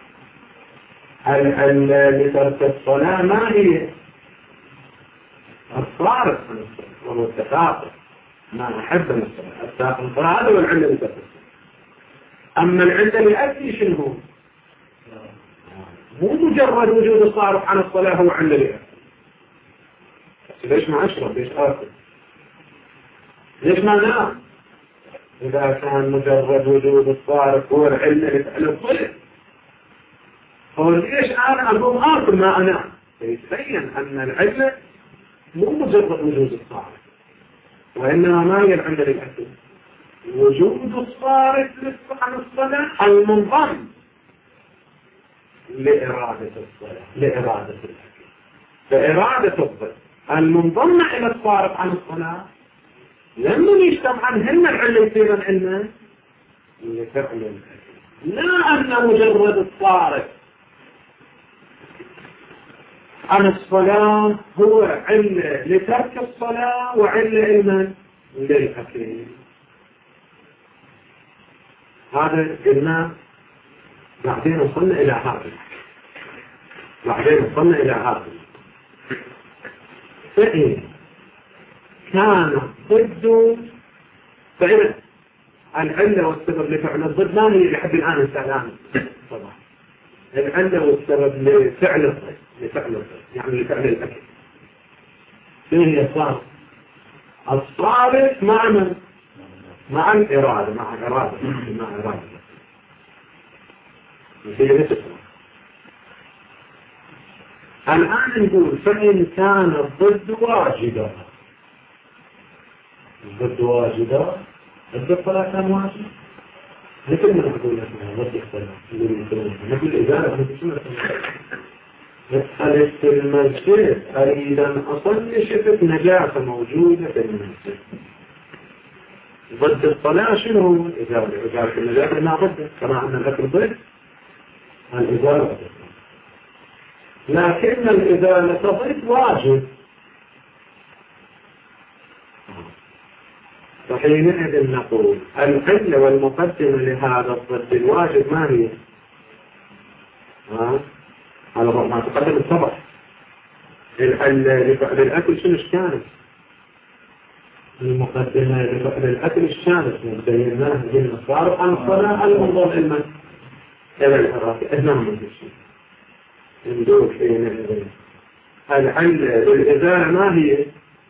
العلة لترك الصلاة ما هي الصارف عن الصلاة وهو التفاقر، ما أحب من الصلاة الصلاة هذا هو العلة لترك الصلاة. أما العلة لأكل شنو هو؟ مو مجرد وجود الصارف عن الصلاة هو علة لأكل. ليش ما أشرب؟ ليش آكل؟ ليش ما نام؟ إذا كان مجرد وجود الصارف هو العلة لفعل الصلاة قول ليش أنا أقوم آكل ما أنا يتبين أن العلة مو مجرد وجود الصارف، وإنما ما هي العلة للأكل؟ وجود الصارف عن الصلاة المنضم لإرادة الصلاة لإرادة الأكل. فإرادة الضد المنضمة إلى الصارف عن الصلاة لما يجتمعن هن العلة يصيرن علما لفعل الأكل، لا أن مجرد الصارف عن الصلاة هو علة لترك الصلاة وعلة علما للأكل. هذا قلنا. بعدين وصلنا إلى هذا بعدين وصلنا إلى هذا فإن كان ضد فإن العلة والسبب لفعل الضد ما هي لحد الآن السلام طبعا العلة والسبب لفعل الضد لفعل الضد يعني لفعل الأكل. فين هي الصارف؟ الصارف مع من؟ مع الإرادة مع الإرادة مع الإرادة الآن نقول فإن كان الضد واجدا الضد واجدا الضد فلا كان واجد مثل ما نقول اسمها ضد اختلاف مثل الإزالة مسألة في المسجد أريد أصلي شفت نجاسة موجودة في المسجد ضد الصلاة شنو هو؟ إزالة إزالة النجاسة ما ضد كما أن الأكل ضد الإزالة، لكن الإزالة ضد واجب. فحينئذ نقول العلة والمقدمة لهذا الضد الواجب ما هي؟ ها؟ على ما تقدم الصبر للأكل شنو كانت؟ المقدمة للأكل الشامس مبيناه من الصارف عن الصلاة المنظر علما إلى العراق إذنهم من الشيء ندور حينئذ العلة للإزالة ما هي؟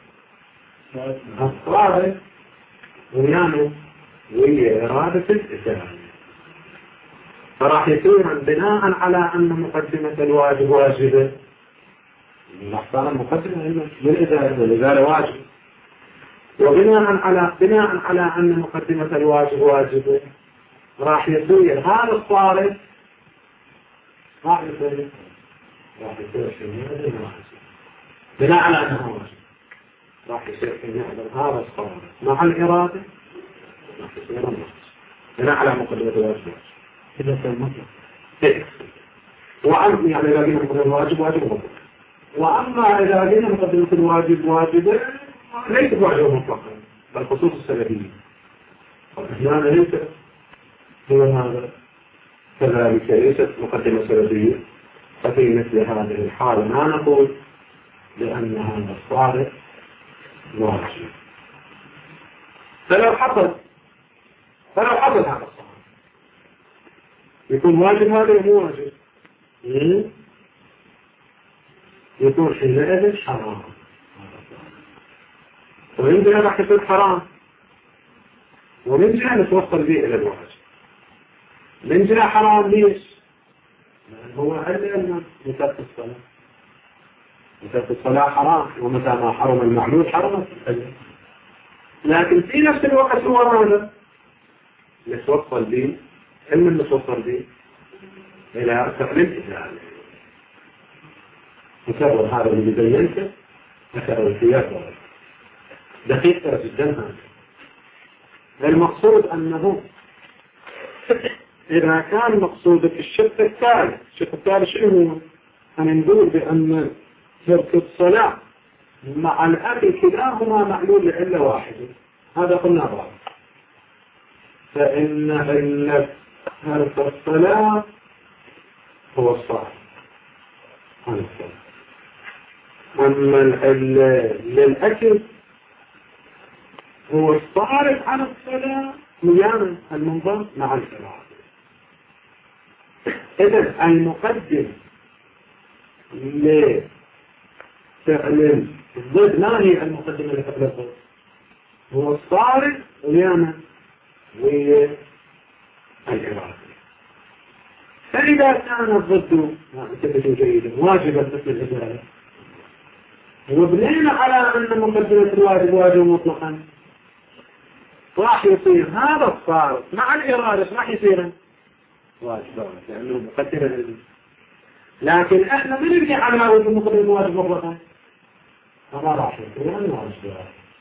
الصارف ويانه وهي إرادة الإزالة. فراح يصير بناء على أن مقدمة الواجب واجبة نحصل المقدمة للإزالة والإزالة واجب، وبناء على بناء على أن مقدمة الواجب واجبة راح يصير هذا الصارف راح يصير راح يصير شيء بناء على أنه واجب راح يصير هذا الصارف مع الإرادة راح يصير بناء على مقدمة الواجب إذا كان مطلق وأما يعني إذا قلنا مقدمة الواجب واجب مطلق، وأما إذا قلنا مقدمة الواجب واجبة ليس واجب مطلقا بل خصوص السببية والإحيان ليس هو هذا كذلك ليست مقدمة سببية. ففي مثل هذه الحالة ما نقول لأن هذا الصارف واجب. فلو حصل فلو حصل هذا الصارف يكون واجب هذا مو واجب يكون حينئذ حرام، ومن جهة راح يصير حرام ومن جهة نتوصل به إلى الواجب. من جهة حرام ليش؟ لأن هو علم متى الصلاة متى الصلاة حرام ومتى ما حرم المعلول حرمت الحلم، لكن في نفس الوقت هو هذا نتوصل به علم نتوصل به إلى تقليل الإزالة. نكرر هذا اللي بينته نكرر السياق دقيقة جدا. هذا المقصود أنه إذا كان مقصودك الشق الثالث الشق الثالث شنو؟ أن نقول بأن ترك الصلاة مع الأكل كلاهما معلول لعلة واحدة، هذا قلنا بعض. فإن علة ترك الصلاة هو الصلاة عن الصلاة، أما العلة للأكل هو الصارف عن الصلاة ويانا المنظر مع الإرادة. إذن المقدم لفعل الضد ما هي المقدمة لفعل الضد؟ هو الصارف ويانا والإرادة. فإذا كان الضد ثبتوا جيدا واجبا مثل الإزالة وبنينا على أن مقدمة الواجب واجب مطلقا راح يصير هذا الصارف مع الإرادة راح يصير واجب لأنه مقدمة الواجب. لكن احنا من نبني على وجود مقدمة الواجب مطلقا فما راح يصير أنه واجب.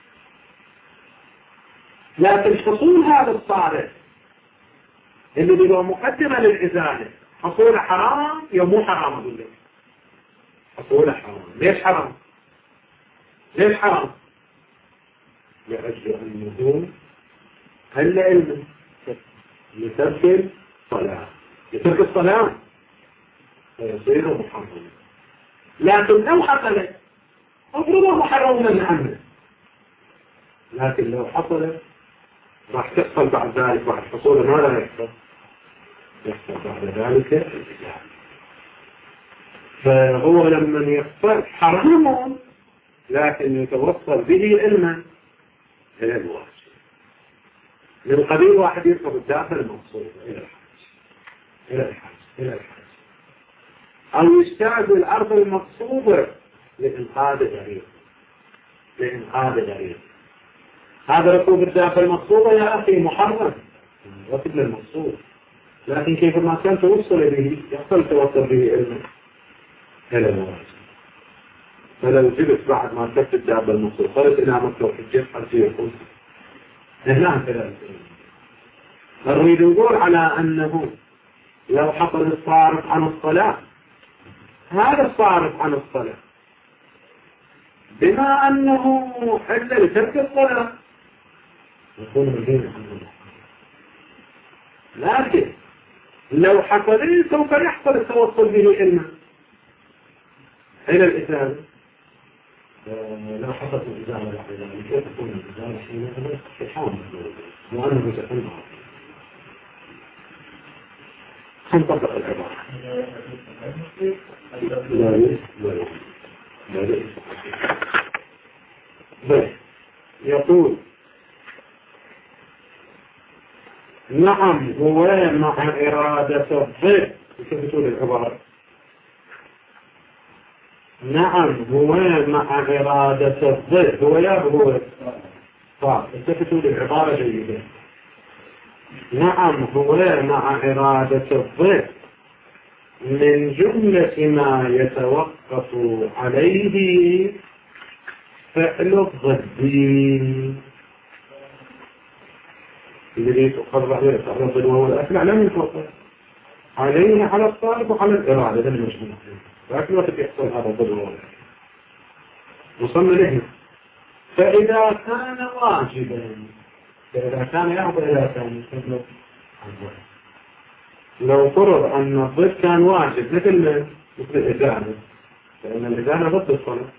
لكن حصول هذا الصارف اللي بيبقى مقدمة للإزالة حصوله حرام يا مو حرام أقول لك حصوله حرام. ليش حرام؟ ليش حرام؟ لأجل أن يكون هل علم لترك الصلاة لترك الصلاة فيصير محرما. لكن لو حصلت أفرضه محرما عنه لكن لو حصلت راح تحصل بعد ذلك بعد حصوله ماذا يحصل؟ يحصل بعد ذلك فهو لما يحصل حرام لكن يتوصل به علما إلى الواجب. من قبيل واحد يركب الداخل المقصود إلى الحج إلى الحج إلى الحج أو يستعد الأرض المقصودة لإنقاذ غريب لإنقاذ غريب. هذا ركوب الداخل المقصودة يا أخي محرم ركب للمقصود لكن كيف ما كان توصل به يحصل توصل به علما إلى الواجب. فلو جبت بعد ما كتبت الدابة المقصود صارت إلى مكة وحجت حتى يكون هنا كذلك. نريد نقول على أنه لو حصل الصارف عن الصلاة هذا الصارف عن الصلاة بما أنه حل لترك الصلاة يكون مدين عن الله. لكن لو حصل سوف يحصل التوصل به علما إلى الإسلام. لو حصلت الإزالة لحظة كيف تكون الإزالة حينها في حامل وأنه تكون خنطبق العبارة لا لا لا لا يقول نعم هو مع إرادة الضد كيف تقول العبارة نعم هو مع إرادة الضد هو يا هو طيب كيف تقول العبارة جيدة نعم هو مع إرادة الضد من جملة ما يتوقف عليه فعل الضدين الذي تقرر عليه فعل الضد وهو الأسمع لم يتوقف عليه على الطالب وعلى الإرادة هذا المجموع لكن وقت يحصل هذا الضد وهو وصلنا له. فإذا كان واجبا فإذا كان يعطي إذا كان لو فرض أن الضد كان واجب مثل مثل الإزالة فإن الإزالة ضد الصلاة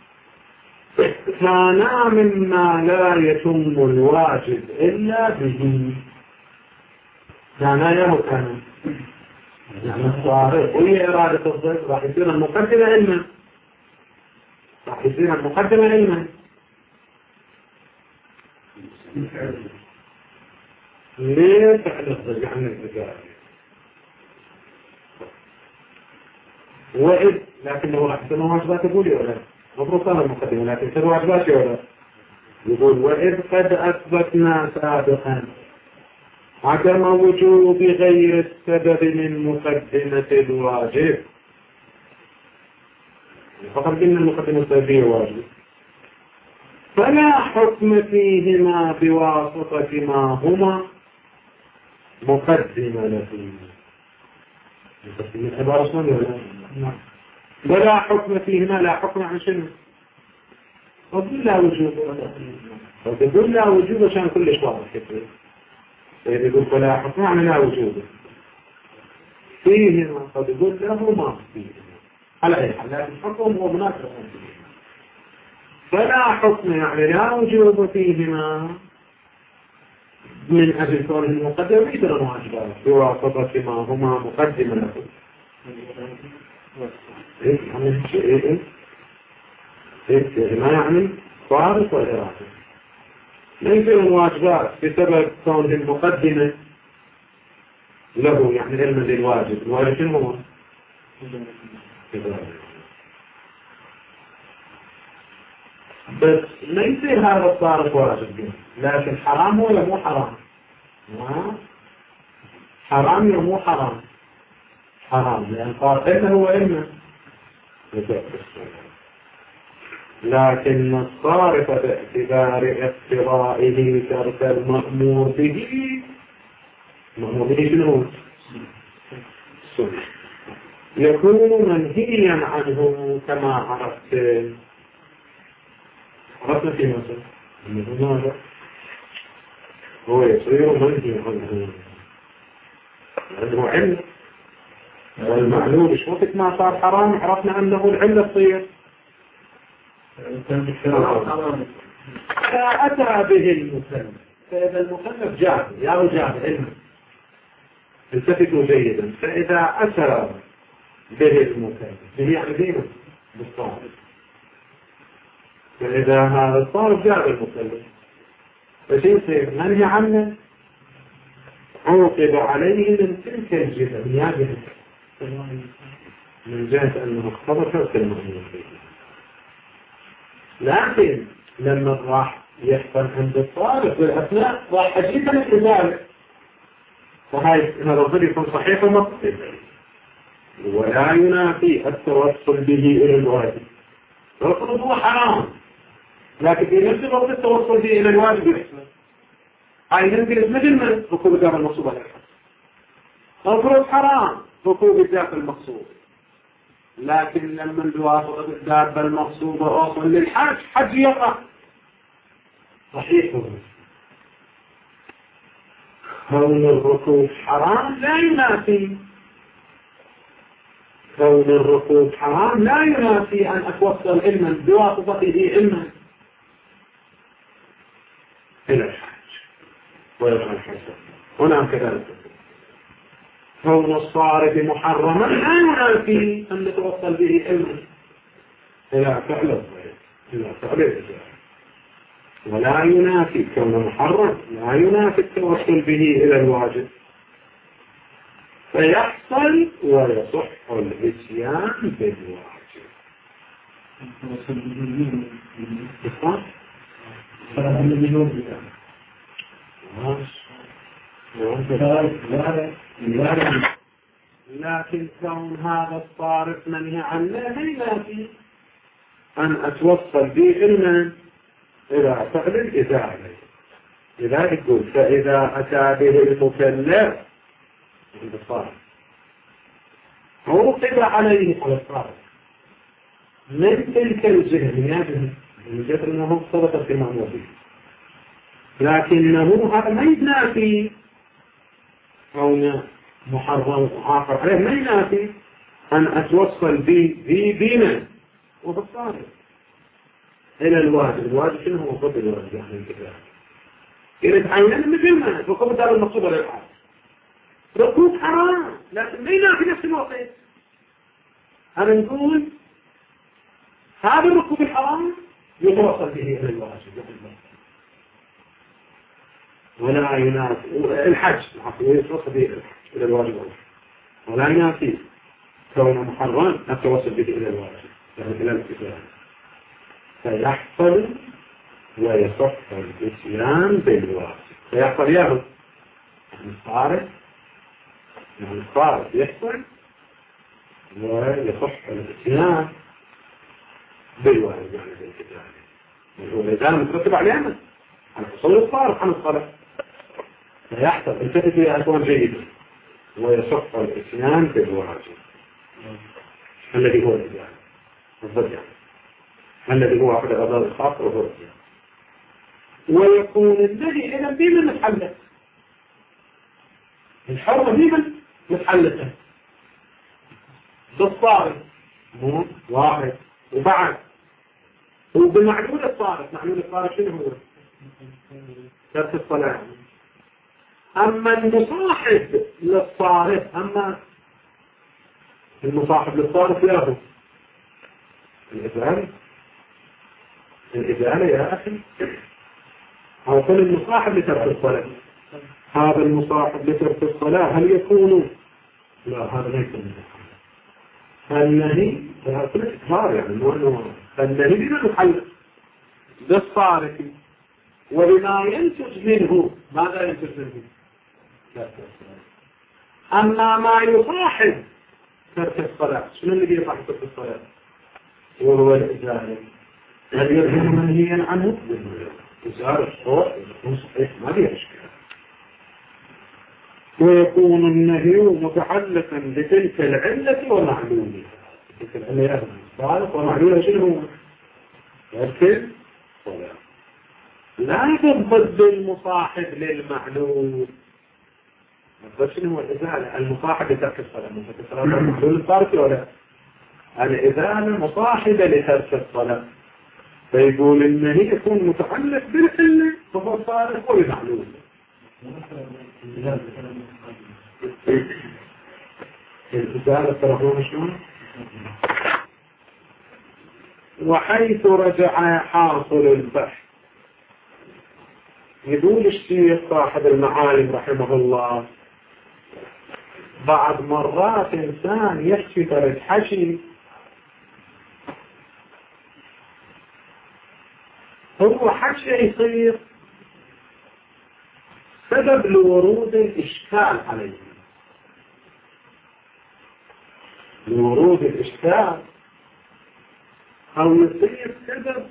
كان مما لا يتم الواجب إلا به كان يهو كان يعني الصارف وهي إرادة الضد راح يصير المقدمة علما راح يصير المقدمة علما ليه فعل الضد عن الإزالة وإذ لكنه راح يصير واجبات يقولي ولا مفروض صار المقدمة لكن يصير واجبات ولا يقول وإذ قد أثبتنا سابقا عدم وجوب غير السبب من مقدمة الواجب فقط قلنا المقدمة السببية واجب فلا حكم فيهما بواسطة ما هما مقدمة له مقدمة العبارة شنو ولا نعم ولا حكم فيهما لا حكم عن شنو وقل لا وجوب وقل لا وجوب عشان كل شوار كتير يقول ولا حكم عن لا وجوب فيهما قد يقول له ما فيهما على أي حال لكن حكم هو مناسب فلا حكم يعني لا وجوب فيهما من أجل كون المقدم يدر الواجبات بواسطة ما هما مقدمة له إيه يعني إيه إيه ما يعني صارف وإرادة ليس الواجبات بسبب كون المقدمة له يعني علما للواجب. الواجب شنو هو؟ بس ما يصير هذا الصارف واجب، لكن حرام ولا مو حرام؟ ما حرام ولا مو حرام؟ حرام، لأن صار علما هو علما، لكن الصارف باعتبار اقتضائه ترك المأمور به. المأمور به شنو؟ يكون منهيا عنه كما عرفت. عرفنا في مثل ماذا؟ هو يصير منهي عنه لأنه علم، والمعلوم مش وقت ما صار حرام عرفنا أنه العلة تصير. فأتى به المكلف، فإذا المكلف جاب يا رجال علم التفتوا جيدا، فإذا أتى به المكلف به يعني دينه بالصارف، فإذا هذا الصارف جاب المكلف فشي يصير منهي عنه، عوقب عليه من تلك الجهة من جهة أنه اقتضى ترك المأمور به. لكن لما راح يحصل عند الصارف بالأثناء راح أجيب مثل ذلك، فهاي هذا الظل يكون صحيح ومقصد، ولا ينافي التوصل به إلى الواجب. الفرض هو حرام، لكن في نفس الوقت التوصل به إلى الواجب يحصل. هاي ننقل مثل من ركوب الدابة المقصوبة للحج. الفرض حرام ركوب الدابة المقصوبة، لكن لما الواسطة الدابة المقصوبة أوصل للحج حج يقع صحيح. كون الركوب حرام لا ينافي كون الركوب حرام لا ينافي أن أتوصل علما بواسطته علما إلى الحج ويبقى الحج. هنا كذلك كون الصارف محرما لا ينافي أن نتوصل به علما إلى فعل إلى فعل الإجابة، ولا ينافي كون محرم لا ينافي التوصل به إلى الواجب، فيحصل ويصح الإتيان بالواجب. لكن كون هذا الصارف منهي عنه لا ينافي أن أتوصل به علما إلى فعل الإزالة. لذلك يقول فإذا أتى به المكلف عند الصارف عوقب عليه على الصارف من تلك الجهة من جهة أنه صدق في المأمور به، لكنه هذا ما ينافي كون محرم آخر عليه، ما ينافي أن أتوصل به بنا وبالصارف إلى الواجب. الواجب شنو هو؟ قبل الواجب يعني الكتاب إذا تعيننا مثل ما ركوب الدار المقصوبة للحج ركوب حرام، لكن ما ينافي نفس الوقت. أنا نقول هذا الركوب الحرام يتوصل به إلى الواجب ولا ينافي الحج يتوصل به إلى الواجب، ولا ينافي كون محرم التوصل به إلى الواجب يعني إلى الكتاب، فيحصل ويصح الإتيان بالواجب. فيحصل ياخذ يعني الصارف يعني الصارف يحصل ويصح الإتيان بالواجب يعني بالكتاب، ولذلك مترتب عليه عمل على حصول الصارف عن الصلاة. فيحصل التفت إلى أكوان جيدة ويصح الإتيان بالواجب الذي هو الإتيان بالضبط يعني الذي هو أحد الأضرار الخاصة وهو الإتيان. ويكون الذي إذا بمن متحلت الحرمة بمن متحلتة بالصارف مو واحد وبعد وبمعلول الصارف. معلول الصارف شنو هو؟ ترك الصلاة. أما المصاحب للصارف أما المصاحب للصارف ياهو الإزالة الإزالة يا أخي أو كل المصاحب لترك الصلاة هذا المصاحب لترك الصلاة هل يكون؟ لا هذا ليس من النهي هذا كل إكبار يعني أنه النهي بما يحل بالصارف وبما ينتج منه. ماذا ينتج منه؟ لا أما ما يصاحب ترك الصلاة شنو اللي يصاحب ترك الصلاة؟ وهو الإزالة. هل يكون منهيا عنه؟ إزالة الصوت يكون صحيح ما فيها إشكال. ويكون النهي متعلقا بتلك العلة ومعلولها. تلك العلة صالح ومعلولها شنو هو؟ ترك الصلاة. لا تضد المصاحب للمعلول. الضد شنو هو الإزالة؟ المصاحب لترك الصلاة. ترك الصلاة المعلول الصارف ولا؟ الإزالة مصاحبة لترك الصلاة. فيقول النهي يكون متعلق بالعلة فهو صارف وبمعلول. الإزالة ترى شلون؟ وحيث رجع حاصل البحث. يقول الشيخ صاحب المعالم رحمه الله بعض مرات إنسان يحكي فرد حشي هو حشي يصير سبب لورود الإشكال عليه. لورود الإشكال أو يصير سبب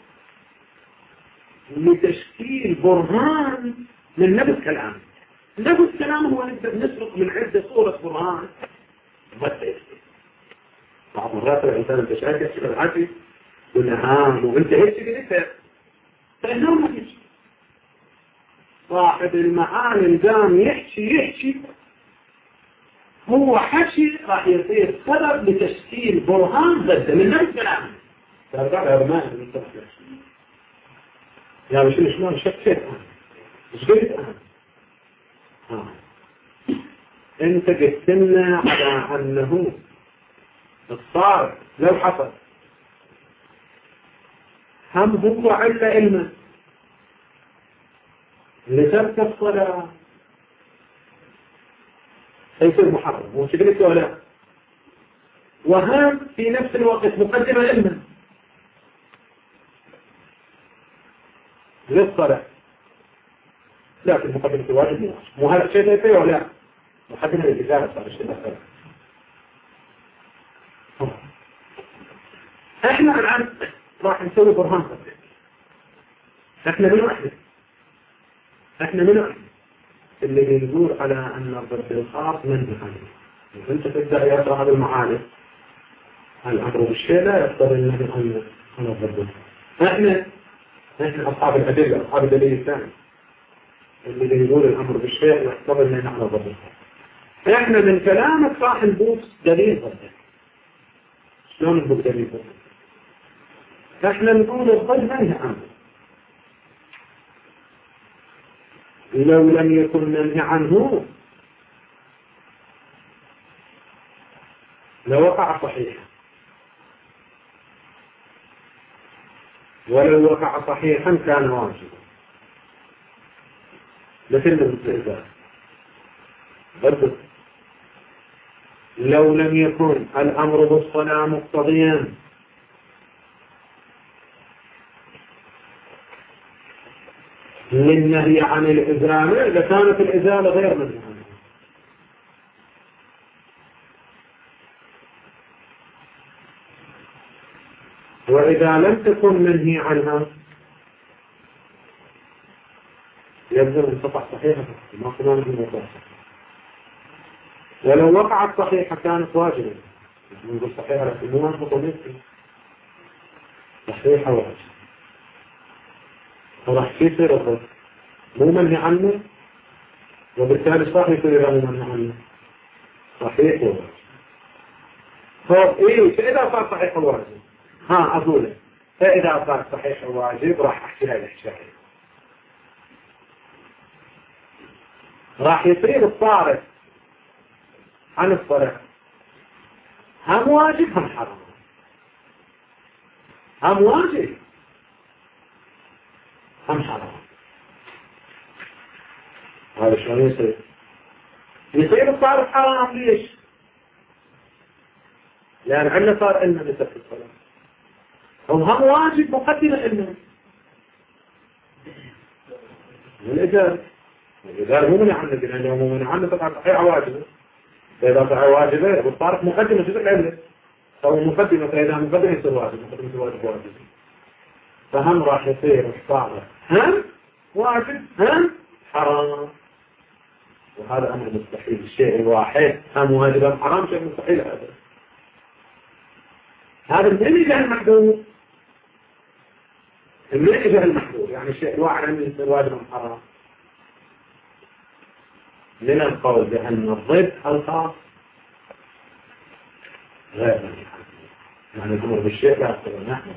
لتشكيل برهان من نفس كلام. نفس كلام هو نقدر نسرق من عدة صورة برهان بس بعض مرات الإنسان التشاكل يحكي بالعافية يقول نعم وانت هيك قلتها فإنه ما فيش. صاحب المعاني قام يحكي يحكي هو حكي راح يصير سبب لتشكيل برهان ضده من نفس كلامه. ترجع يا رمان من التفكير يا مش شلون شكيت مش قلت أنا آه. انت قلت لنا على انه الصار لو حصل هم هو علة علما لترك الصلاة يصير محرم وشكلت ولا وهم في نفس الوقت مقدمة علما للصلاة لكن مقدمة الواجب مو هذا الشيء لا فيه ولا مقدمة الإجابة صار الشيء لا احنا الآن راح نسوي برهان قبل. احنا من واحدة احنا من واحدة اللي بيقول على ان الضد الخاص منهي عنه. انت تبدأ يا صاحب المعارف الامر بالشيء لا يقتضي النهي عن عن الضد. احنا احنا اصحاب الادله اصحاب الدليل الثاني اللي بيقول الامر بالشيء يقتضي النهي عن الضد. احنا من كلامك راح نبوس دليل ضده. شلون نبوس دليل ضده؟ احنا نقول الضد منهي عنه لو لم يكن منهي عنه لوقع صحيحا ولو وقع صحيحا كان واجبا مثل الاستئذان برضه لو لم يكن الأمر بالصلاة مقتضيا للنهي عن الإزالة لكانت الإزالة غير منهي عنها. وإذا لم تكن منهي عنها يبدو أن تقع صحيحة ما كنا نقول وقع. ولو وقعت صحيحة كانت واجبة نقول صحيحة لكن مو نضبط ونسي صحيحة واجبة فراح يصير الضد مو منهي عنه وبالتالي صح يصير مو منهي عنه صحيح وواجب. طب ايه فإذا صار صحيح وواجب ها أقول فإذا صار صحيح وواجب راح أحكي لها الإحشائي راح يصير الصارف عن الصلاة هم واجب هم حرام هم واجب هم حرام. هذا شلون يصير؟ يصير الصارف حرام ليش؟ لأن عندنا صار إلنا بترك الصلاة وهم واجب مقدمة إلنا الإجارة الإجارة مو من عنا لأنه مو من عنا طبعا صحيح واجبة فإذا صحيح واجبة والصارف مقدمة جزء العلة أو مقدمة فإذا مقدمة يصير واجب مقدمة يصير واجب واجب فهم راح يصير الصارف هم واجب هم حرام وهذا أمر مستحيل الشيء الواحد هم واجب هم حرام شيء مستحيل هذا هذا من يجه المحدود من يجه المحدود يعني الشيء الواحد من يصير واجب هم حرام من القول بأن الضد الخاص غير من يعني الأمر بالشيء لا أصلا نحن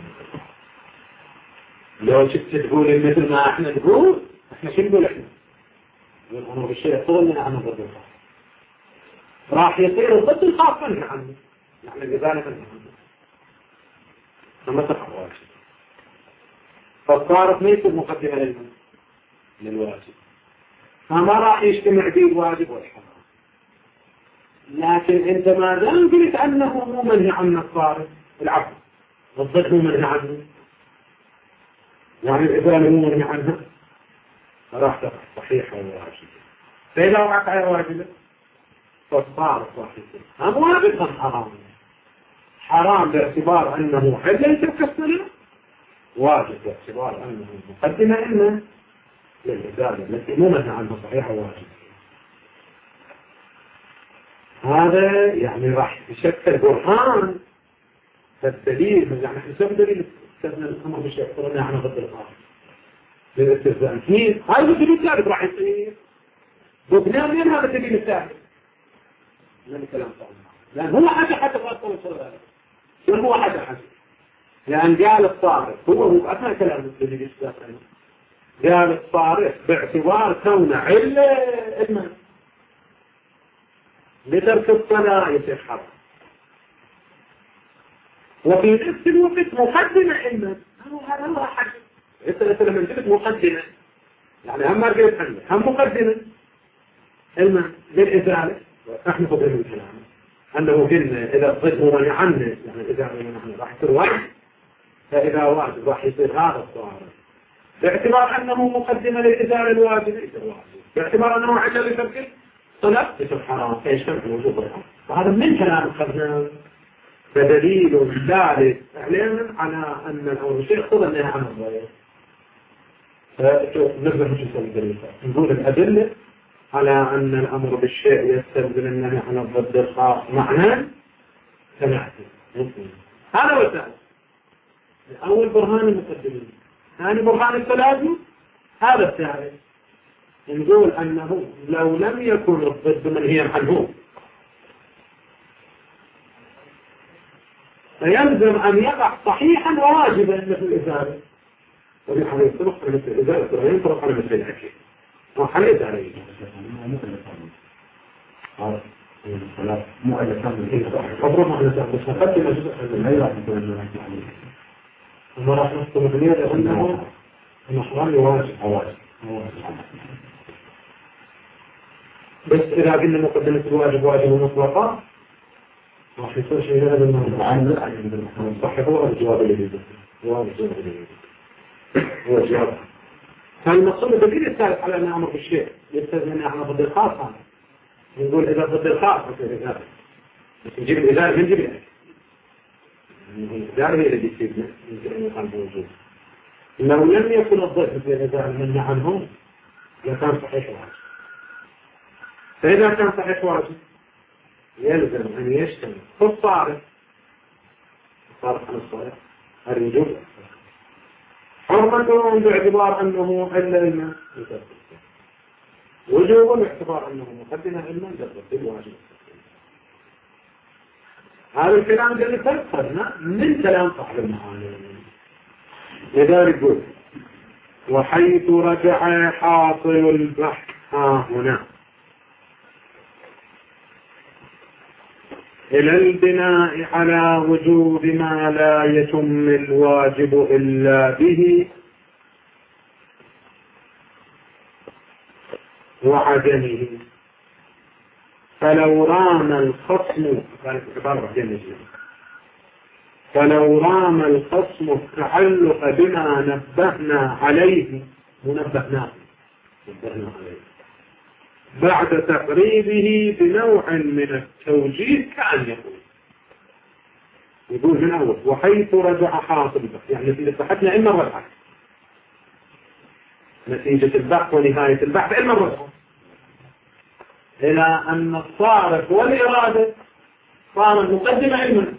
لو شفت تقول مثل ما احنا نقول احنا شو نقول احنا الأمر بالشيء طولنا عن الضد الخاص راح يصير الضد الخاص منه عنه يعني الإزالة منه عنه فما تقع واجب فالصارف ما يكون مقدمة للمن للواجب فما راح يجتمع به الواجب والحرام لكن انت ما دام قلت انه مو منهي عن الصارف العفو الضد مو منهي عنه يعني الإزالة مو منهي عنها فراح تقع صحيحة وواجب فإذا وقعت على واجبة فالصارف راح يصير هم واجب هم حرام حرام باعتبار أنه حل يترك الصلاة واجب باعتبار أنه مقدمة إنه للإزالة التي مو منهي عنها صحيحة وواجب هذا يعني راح يشكل برهان فالدليل يعني حسب دليل استثنى الأمر مش يحصلنا عن ضد الآخر للاستثناء كيف هذا الدليل الثالث راح يصير وبناء من هذا الدليل الثالث لأن الكلام صعب لأن هو حاجة حتى فأصل الصلاة شو هو حاجة حاجة لأن قال الصارف هو هو أثناء كلام الدليل الثالث قال الصارف باعتبار كونه علة المن لترك الصلاة يصير حرام وفي نفس الوقت مقدمة علما هذا هو حاجة انت لما جبت مقدمة يعني هم ما قلت عنه هم مقدمة علما للإزالة احنا قبل من الكلام أنه قلنا إذا الضد منع عنه يعني الإزالة منع عنه راح يصير واجب فإذا واجب راح يصير هذا الصارف باعتبار أنه مقدمة للإزالة الواجب يصير واجب باعتبار أنه عجل لترك الصلاة يصير حرام فيجتمع الوجوب والحرام وهذا من كلام الخزنان بدليل ثالث اعلان على أن الأمر شيء خذ النهي عن الضير فنبدأ نشوف الدليل نقول الأدلة على أن الأمر بالشيء يستلزم النهي عن الضد الخاص معنى سمعت هذا هو الثالث أول برهان المقدمين ثاني برهان التلازم هذا الثالث نقول أنه لو لم يكن الضد منهيا عنه فيلزم أن يقع صحيحا وواجبا مثل الإزالة وبيحن يطرق على مثل الإزالة ولا ينطرق على مثل الأكل وحل إزالة الصلاة مو أجل كامل أضرب على ذلك بس نقدم جزء من الهيئة وما راح نستمرنيه لأنه المحرم يواجب واجب بس إذا قلنا مقدمة الواجب واجب مطلقة راح يصير شيء هذا المعنى صحيح هو الجواب اللي يجب هو الجواب اللي يجب هو الجواب فالمقصود الدليل الثالث على أن أمر بالشيء يستلزم أن احنا ضد الخاص نقول إذا ضد الخاص يصير إزالة بس نجيب الإزالة من جيب الإزالة الإزالة هي اللي تفيدنا يمكن أن يقال بوجود لو لم يكن الضد في الإزالة من عنهم لكان صحيح واجب فإذا كان صحيح واجب يلزم أن يشتمل في الصارف الصارف عن الصالح الرجوع حرمته باعتبار أنه حل الماء وجوبا باعتبار أنه مقدمة الماء جرد الواجب هذا الكلام الذي تذكرنا من كلام صاحب المعاني لذلك قلت وحيث رجع حاصل البحث ها هنا إلى البناء على وجوب ما لا يتم الواجب إلا به وعدمه. فلو رام الخصم فلو رام الخصم التعلق بما نبهنا عليه منبهنا نبهنا عليه بعد تقريبه بنوع من التوجيه كأن يقول يقول من أول وحيث رجع حاصل البحث، يعني نتيجة بحثنا إما الرجعة، نتيجة البحث ونهاية البحث إما الرجعة، إلى أن الصارف والإرادة صارت مقدمة علما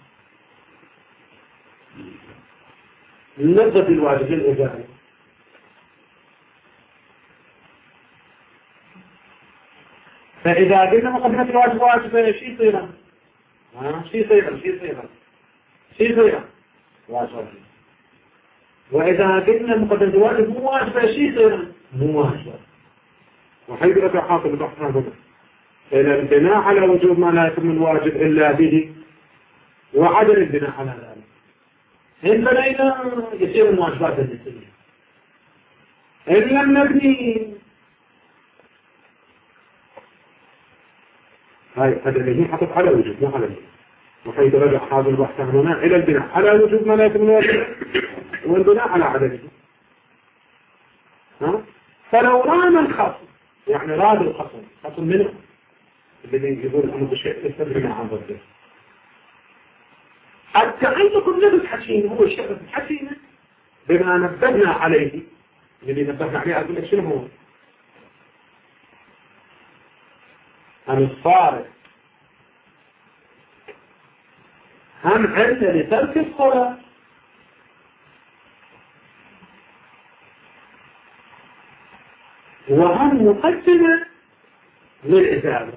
نبذة الواجب الإجابة. فإذا قلنا مقدمة الواجب واجب شيء يصير شيء يصير شيء يصير شيء يصير واجب، وإذا قلنا مقدمة الواجب مو واجب شيء يصير مو واجب. وحيث رجع حاصل البحث هذا إلى البناء على وجوب ما لا يتم الواجب إلا به وعدم البناء على ذلك، إن بنينا يصير المواجبات النسبية، إن لم نبني هاي هذا اللي هي حطت على وجوب مو على البناء. وحيث رجع حاصل البحث هنا إلى البناء على وجوب ما لا يتم الواجب والبناء على عدمه. ها؟ فلو رام الخصم، يعني راد الخصم، خصم منه اللي يقول أنه بشيء يستبرنا عن ضده، التعلق النبي حسين هو الشيء الحسين بما نبهنا عليه، الذي نبهنا عليه أقول لك شنو هو؟ أن الصارف هم علة لترك الصلاة وهم مقدمة للإزالة.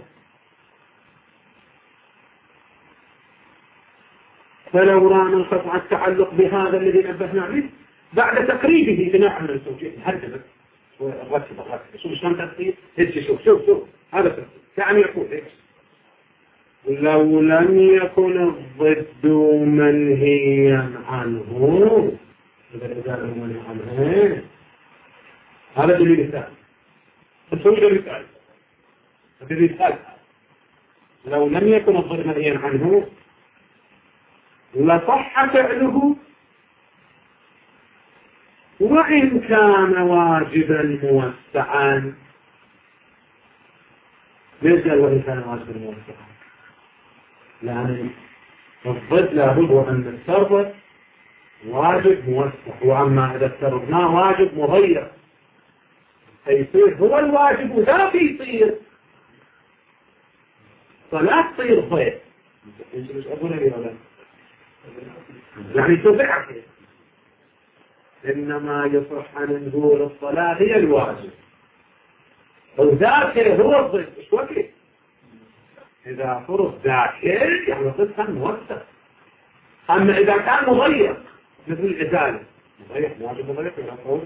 فلو رام انقطع التعلق بهذا الذي نبهنا عليه بعد تقريبه بناء من التوجيه هدمت ورتب الرتب شوف شلون ترتيب هدي شوف شوف شوف هذا ترتيب يعني يقول إيش لو لم يكن الضد منهيا عنه إذا الإزالة منهي عنه هذا دليل الثاني. التوجيه دليل الثاني الدليل الثالث لو لم يكن الضد منهيا عنه لصح فعله وإن كان واجبا موسعا. ليش قال وإن كان واجبا موسعا؟ لأن الضد لابد أن التصرف واجب موسع، وأما إذا افترضناه واجب مغير فيصير هو الواجب وذاك يصير فلا تصير ضيف. انت مش أقول لي ولا يعني تضيع فيه. إنما يصح أن نقول الصلاة هي الواجب وذاكر هو الضيف. إيش وكي إذا فرض ذاكر يعني الضيف كان موسع، أما إذا كان مضيق مثل الإزالة مضيق واجب مضيق إلى قوله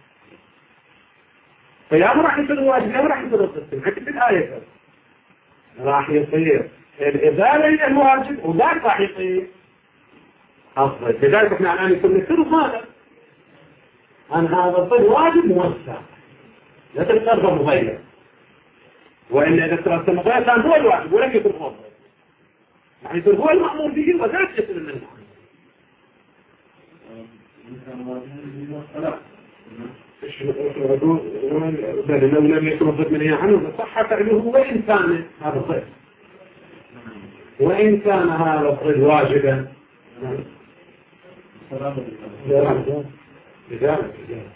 فيا ما راح يصير الواجب يا ما راح يصير الضيف. حكي في الآية راح يصير الإزالة هي الواجب وذاك راح يصير أفضل. لذلك احنا الآن يكون نفسر هذا أن هذا الضد واجب موسع لا تتصرف مغير، وإلا إذا تصرف مغير كان هو الواجب ولم يكن هو الضد، يعني يكون هو المأمور به وذاك يصير منه. لو لم يكن الضد منهي عنه فصح فعله وإن كان هذا الضد وإن كان هذا الضد واجبا لذلك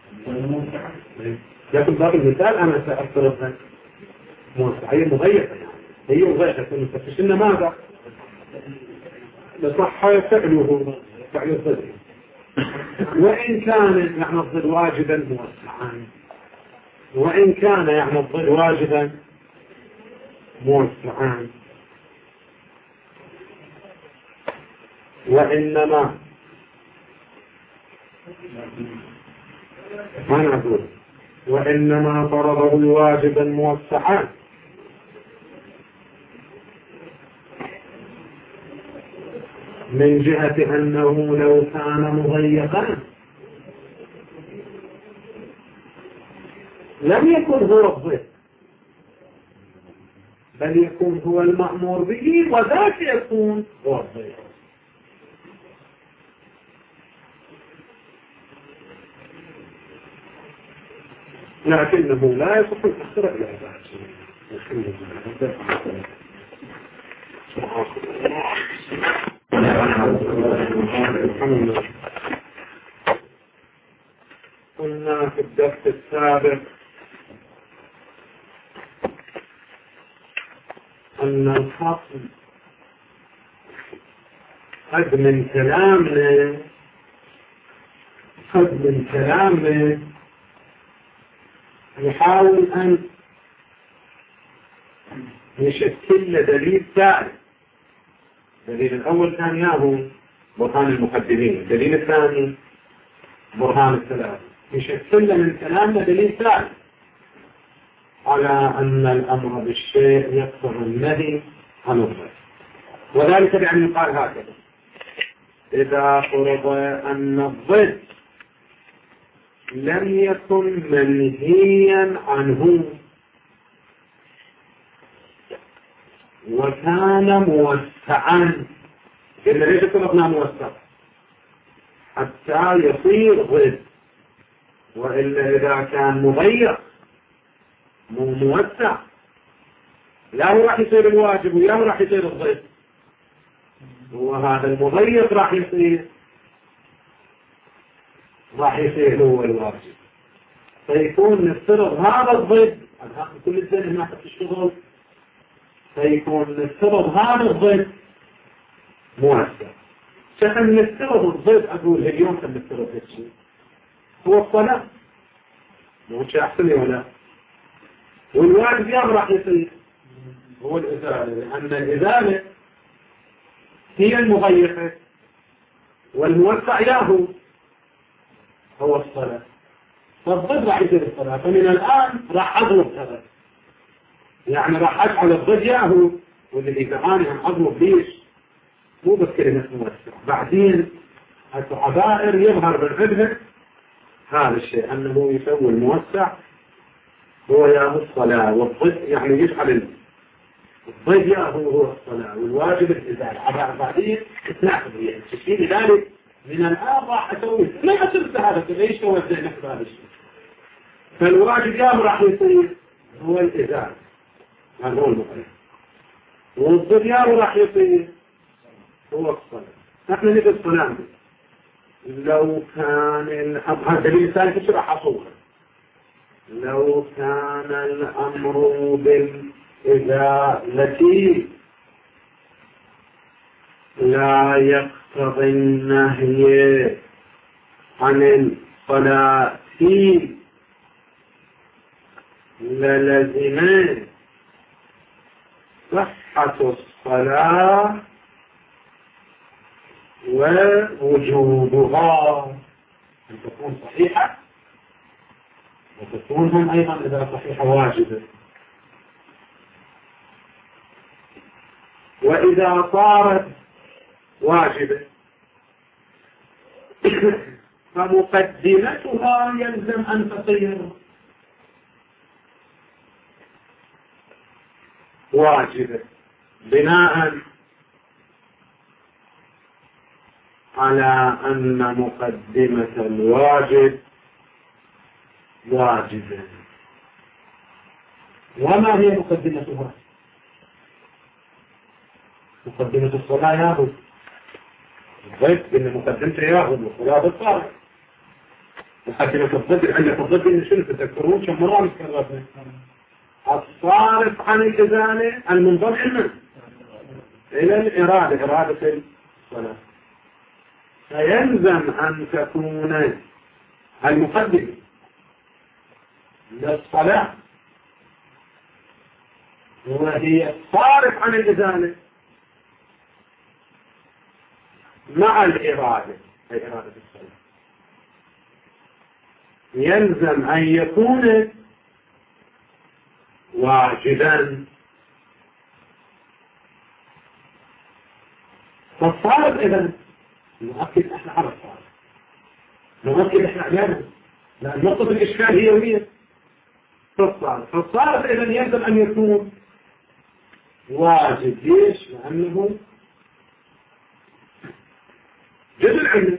لكن باب المثال أنا سأفترض موسع هي مضيقة يعني هي مضيقة المستفشين ماذا لصح فعله فعل الضد وإن كان يعني الضد واجبا موسعا وإن كان يعني الضد واجبا موسعا وإنما ما نقول وإنما فرضه واجبا موسعا من جهة أنه لو كان مضيقا لم يكن هو الضد بل يكون هو المأمور به وذاك يكون هو الضيف. لكنه لا يصح الأخرى إلى ذلك. قلنا في الدرس السابق أن الخصم قد من كلامنا قد من كلامنا يحاول أن يشكل دليل ثالث. الدليل الأول كان ياهو برهان المقدمين، الدليل الثاني برهان الثلاثة. يشكل من كلامنا دليل ثالث على أن الأمر بالشيء يقتضي النهي عن الضد، وذلك يعني قال هكذا: إذا فرض أن الضد لم يكن منهيا عنه وكان موسعا، إلا ليش طلبنا موسع حتى يصير ضد، وإلا إذا كان مضيق مو موسع لا هو راح يصير الواجب ويا هو راح يصير الضد، وهذا المضيق راح يصير راح يصير هو الواجب. فيكون نفترض هذا الضد كل الزين هناك في الشغل، فيكون نفترض هذا الضد موسع. شحن نفترض الضد أقول اليوم كان نفترض هالشيء هو الصلاة، مو شيء أحسن لي ولا، والواجب يا راح يصير هو الإزالة، لأن الإزالة هي المضيقة والموسع ياهو هو الصلاة، فالضد راح يصير الصلاة. فمن الآن راح أضرب هذا، يعني راح أجعل الضد ياهو، والذي كمان هم أضرب ليش مو بس كلمة موسع. بعدين العبائر يظهر بالعبد هذا الشيء أنه يسوي الموسع هو ياهو الصلاة، والضد يعني يجعل الضد ياهو هو الصلاة، والواجب الإزالة. بعدين تتناقض يعني تشيل ذلك من الآن راح أسوي ما يصير هذا ليش توزع نحن هذا الشيء. فالواجب ياهو راح يصير هو الإزالة، هذا هو المقيم، والضد ياهو راح يصير هو الصلاة. نحن نبي الصلاة لو كان هذا الدليل الثاني تشرح أصوله. لو كان الأمر بالإزالة لا يقتضي النهي عن الصلاة للزم صحة الصلاة ووجوبها أن تكون صحيحة، وتكون هم أيضا إذا صحيحة واجبة. وإذا صارت واجبة فمقدمتها يلزم أن تصير واجبة بناء على أن مقدمة الواجب واجبة. وما هي مقدمة الواجب؟ مقدمة الصلاة ياهد الضد إن مقدمته ياهد والصلاة بالصلاة. مقدمة الضد عندك الضد إن شنو تذكرون كم مرة نتكررنا الصارف عن الإزالة المنضم منه إلى الإرادة، إرادة الصلاة. فيلزم أن تكون المقدمة للصلاة وهي الصارف عن الإزالة مع الإرادة، أي إرادة الصلاة، يلزم أن يكون واجبا. فالصارف إذن نؤكد احنا على الصارف، نؤكد احنا علينا، لأن نقطة الإشكال هي وهي فالصارف. فالصارف إذن يلزم أن يكون واجب ليش؟ لأنه جزء العلة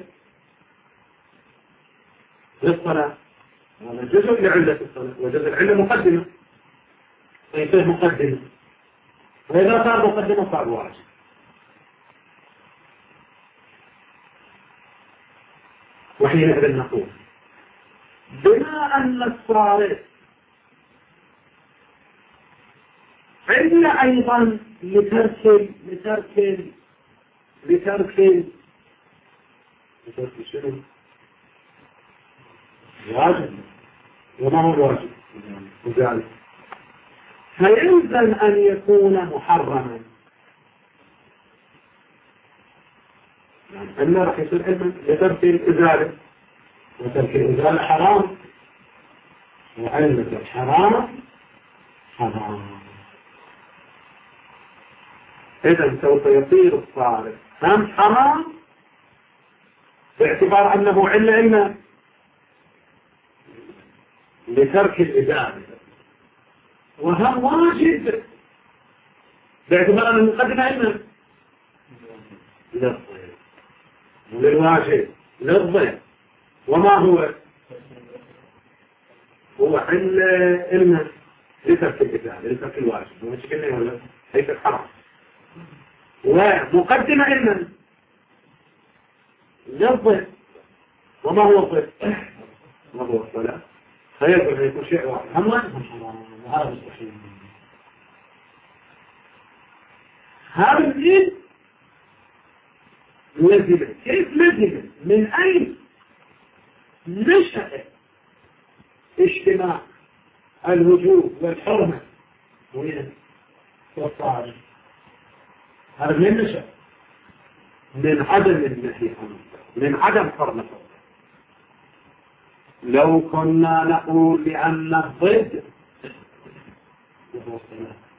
للصلاة، هذا جزء لعلة الصلاة، وجزء العلة مقدمة، فيصير مقدمة، وإذا صار مقدمة صار واجب. وحينئذ نقول بما أن الصالح عندنا أيضا لترك لترك لترك لترك شنو؟ واجب. وما هو الواجب؟ وذلك فيلزم أن يكون محرما، يعني أنه رح يصير علما لترك الإزالة، وترك الإزالة حرام، وعلمة الحرام حرام. إذن سوف يصير الصالح هم حرام باعتبار أنه علة علما لترك الإزالة، وهم واجب باعتبار أن المقدمة علما للضيف وللواجب للضيف. وما هو؟ هو علة علما لترك الإزالة لترك الواجب، ومش كلمة ولا ليس الحرام، ومقدمة علما للضيف. وما هو الضيف؟ ما هو الصلاة؟ فيجب أن يكون شيء واحد هم واجب وهذا مستحيل. هذا الدين لزم. كيف لزم؟ من أين نشأ اجتماع الوجوب والحرمة وين والطاعة؟ هذا من نشأ؟ من عدم النهي عنه، من عدم حرمته. لو كنا نقول بأن الضد وهو الصلاة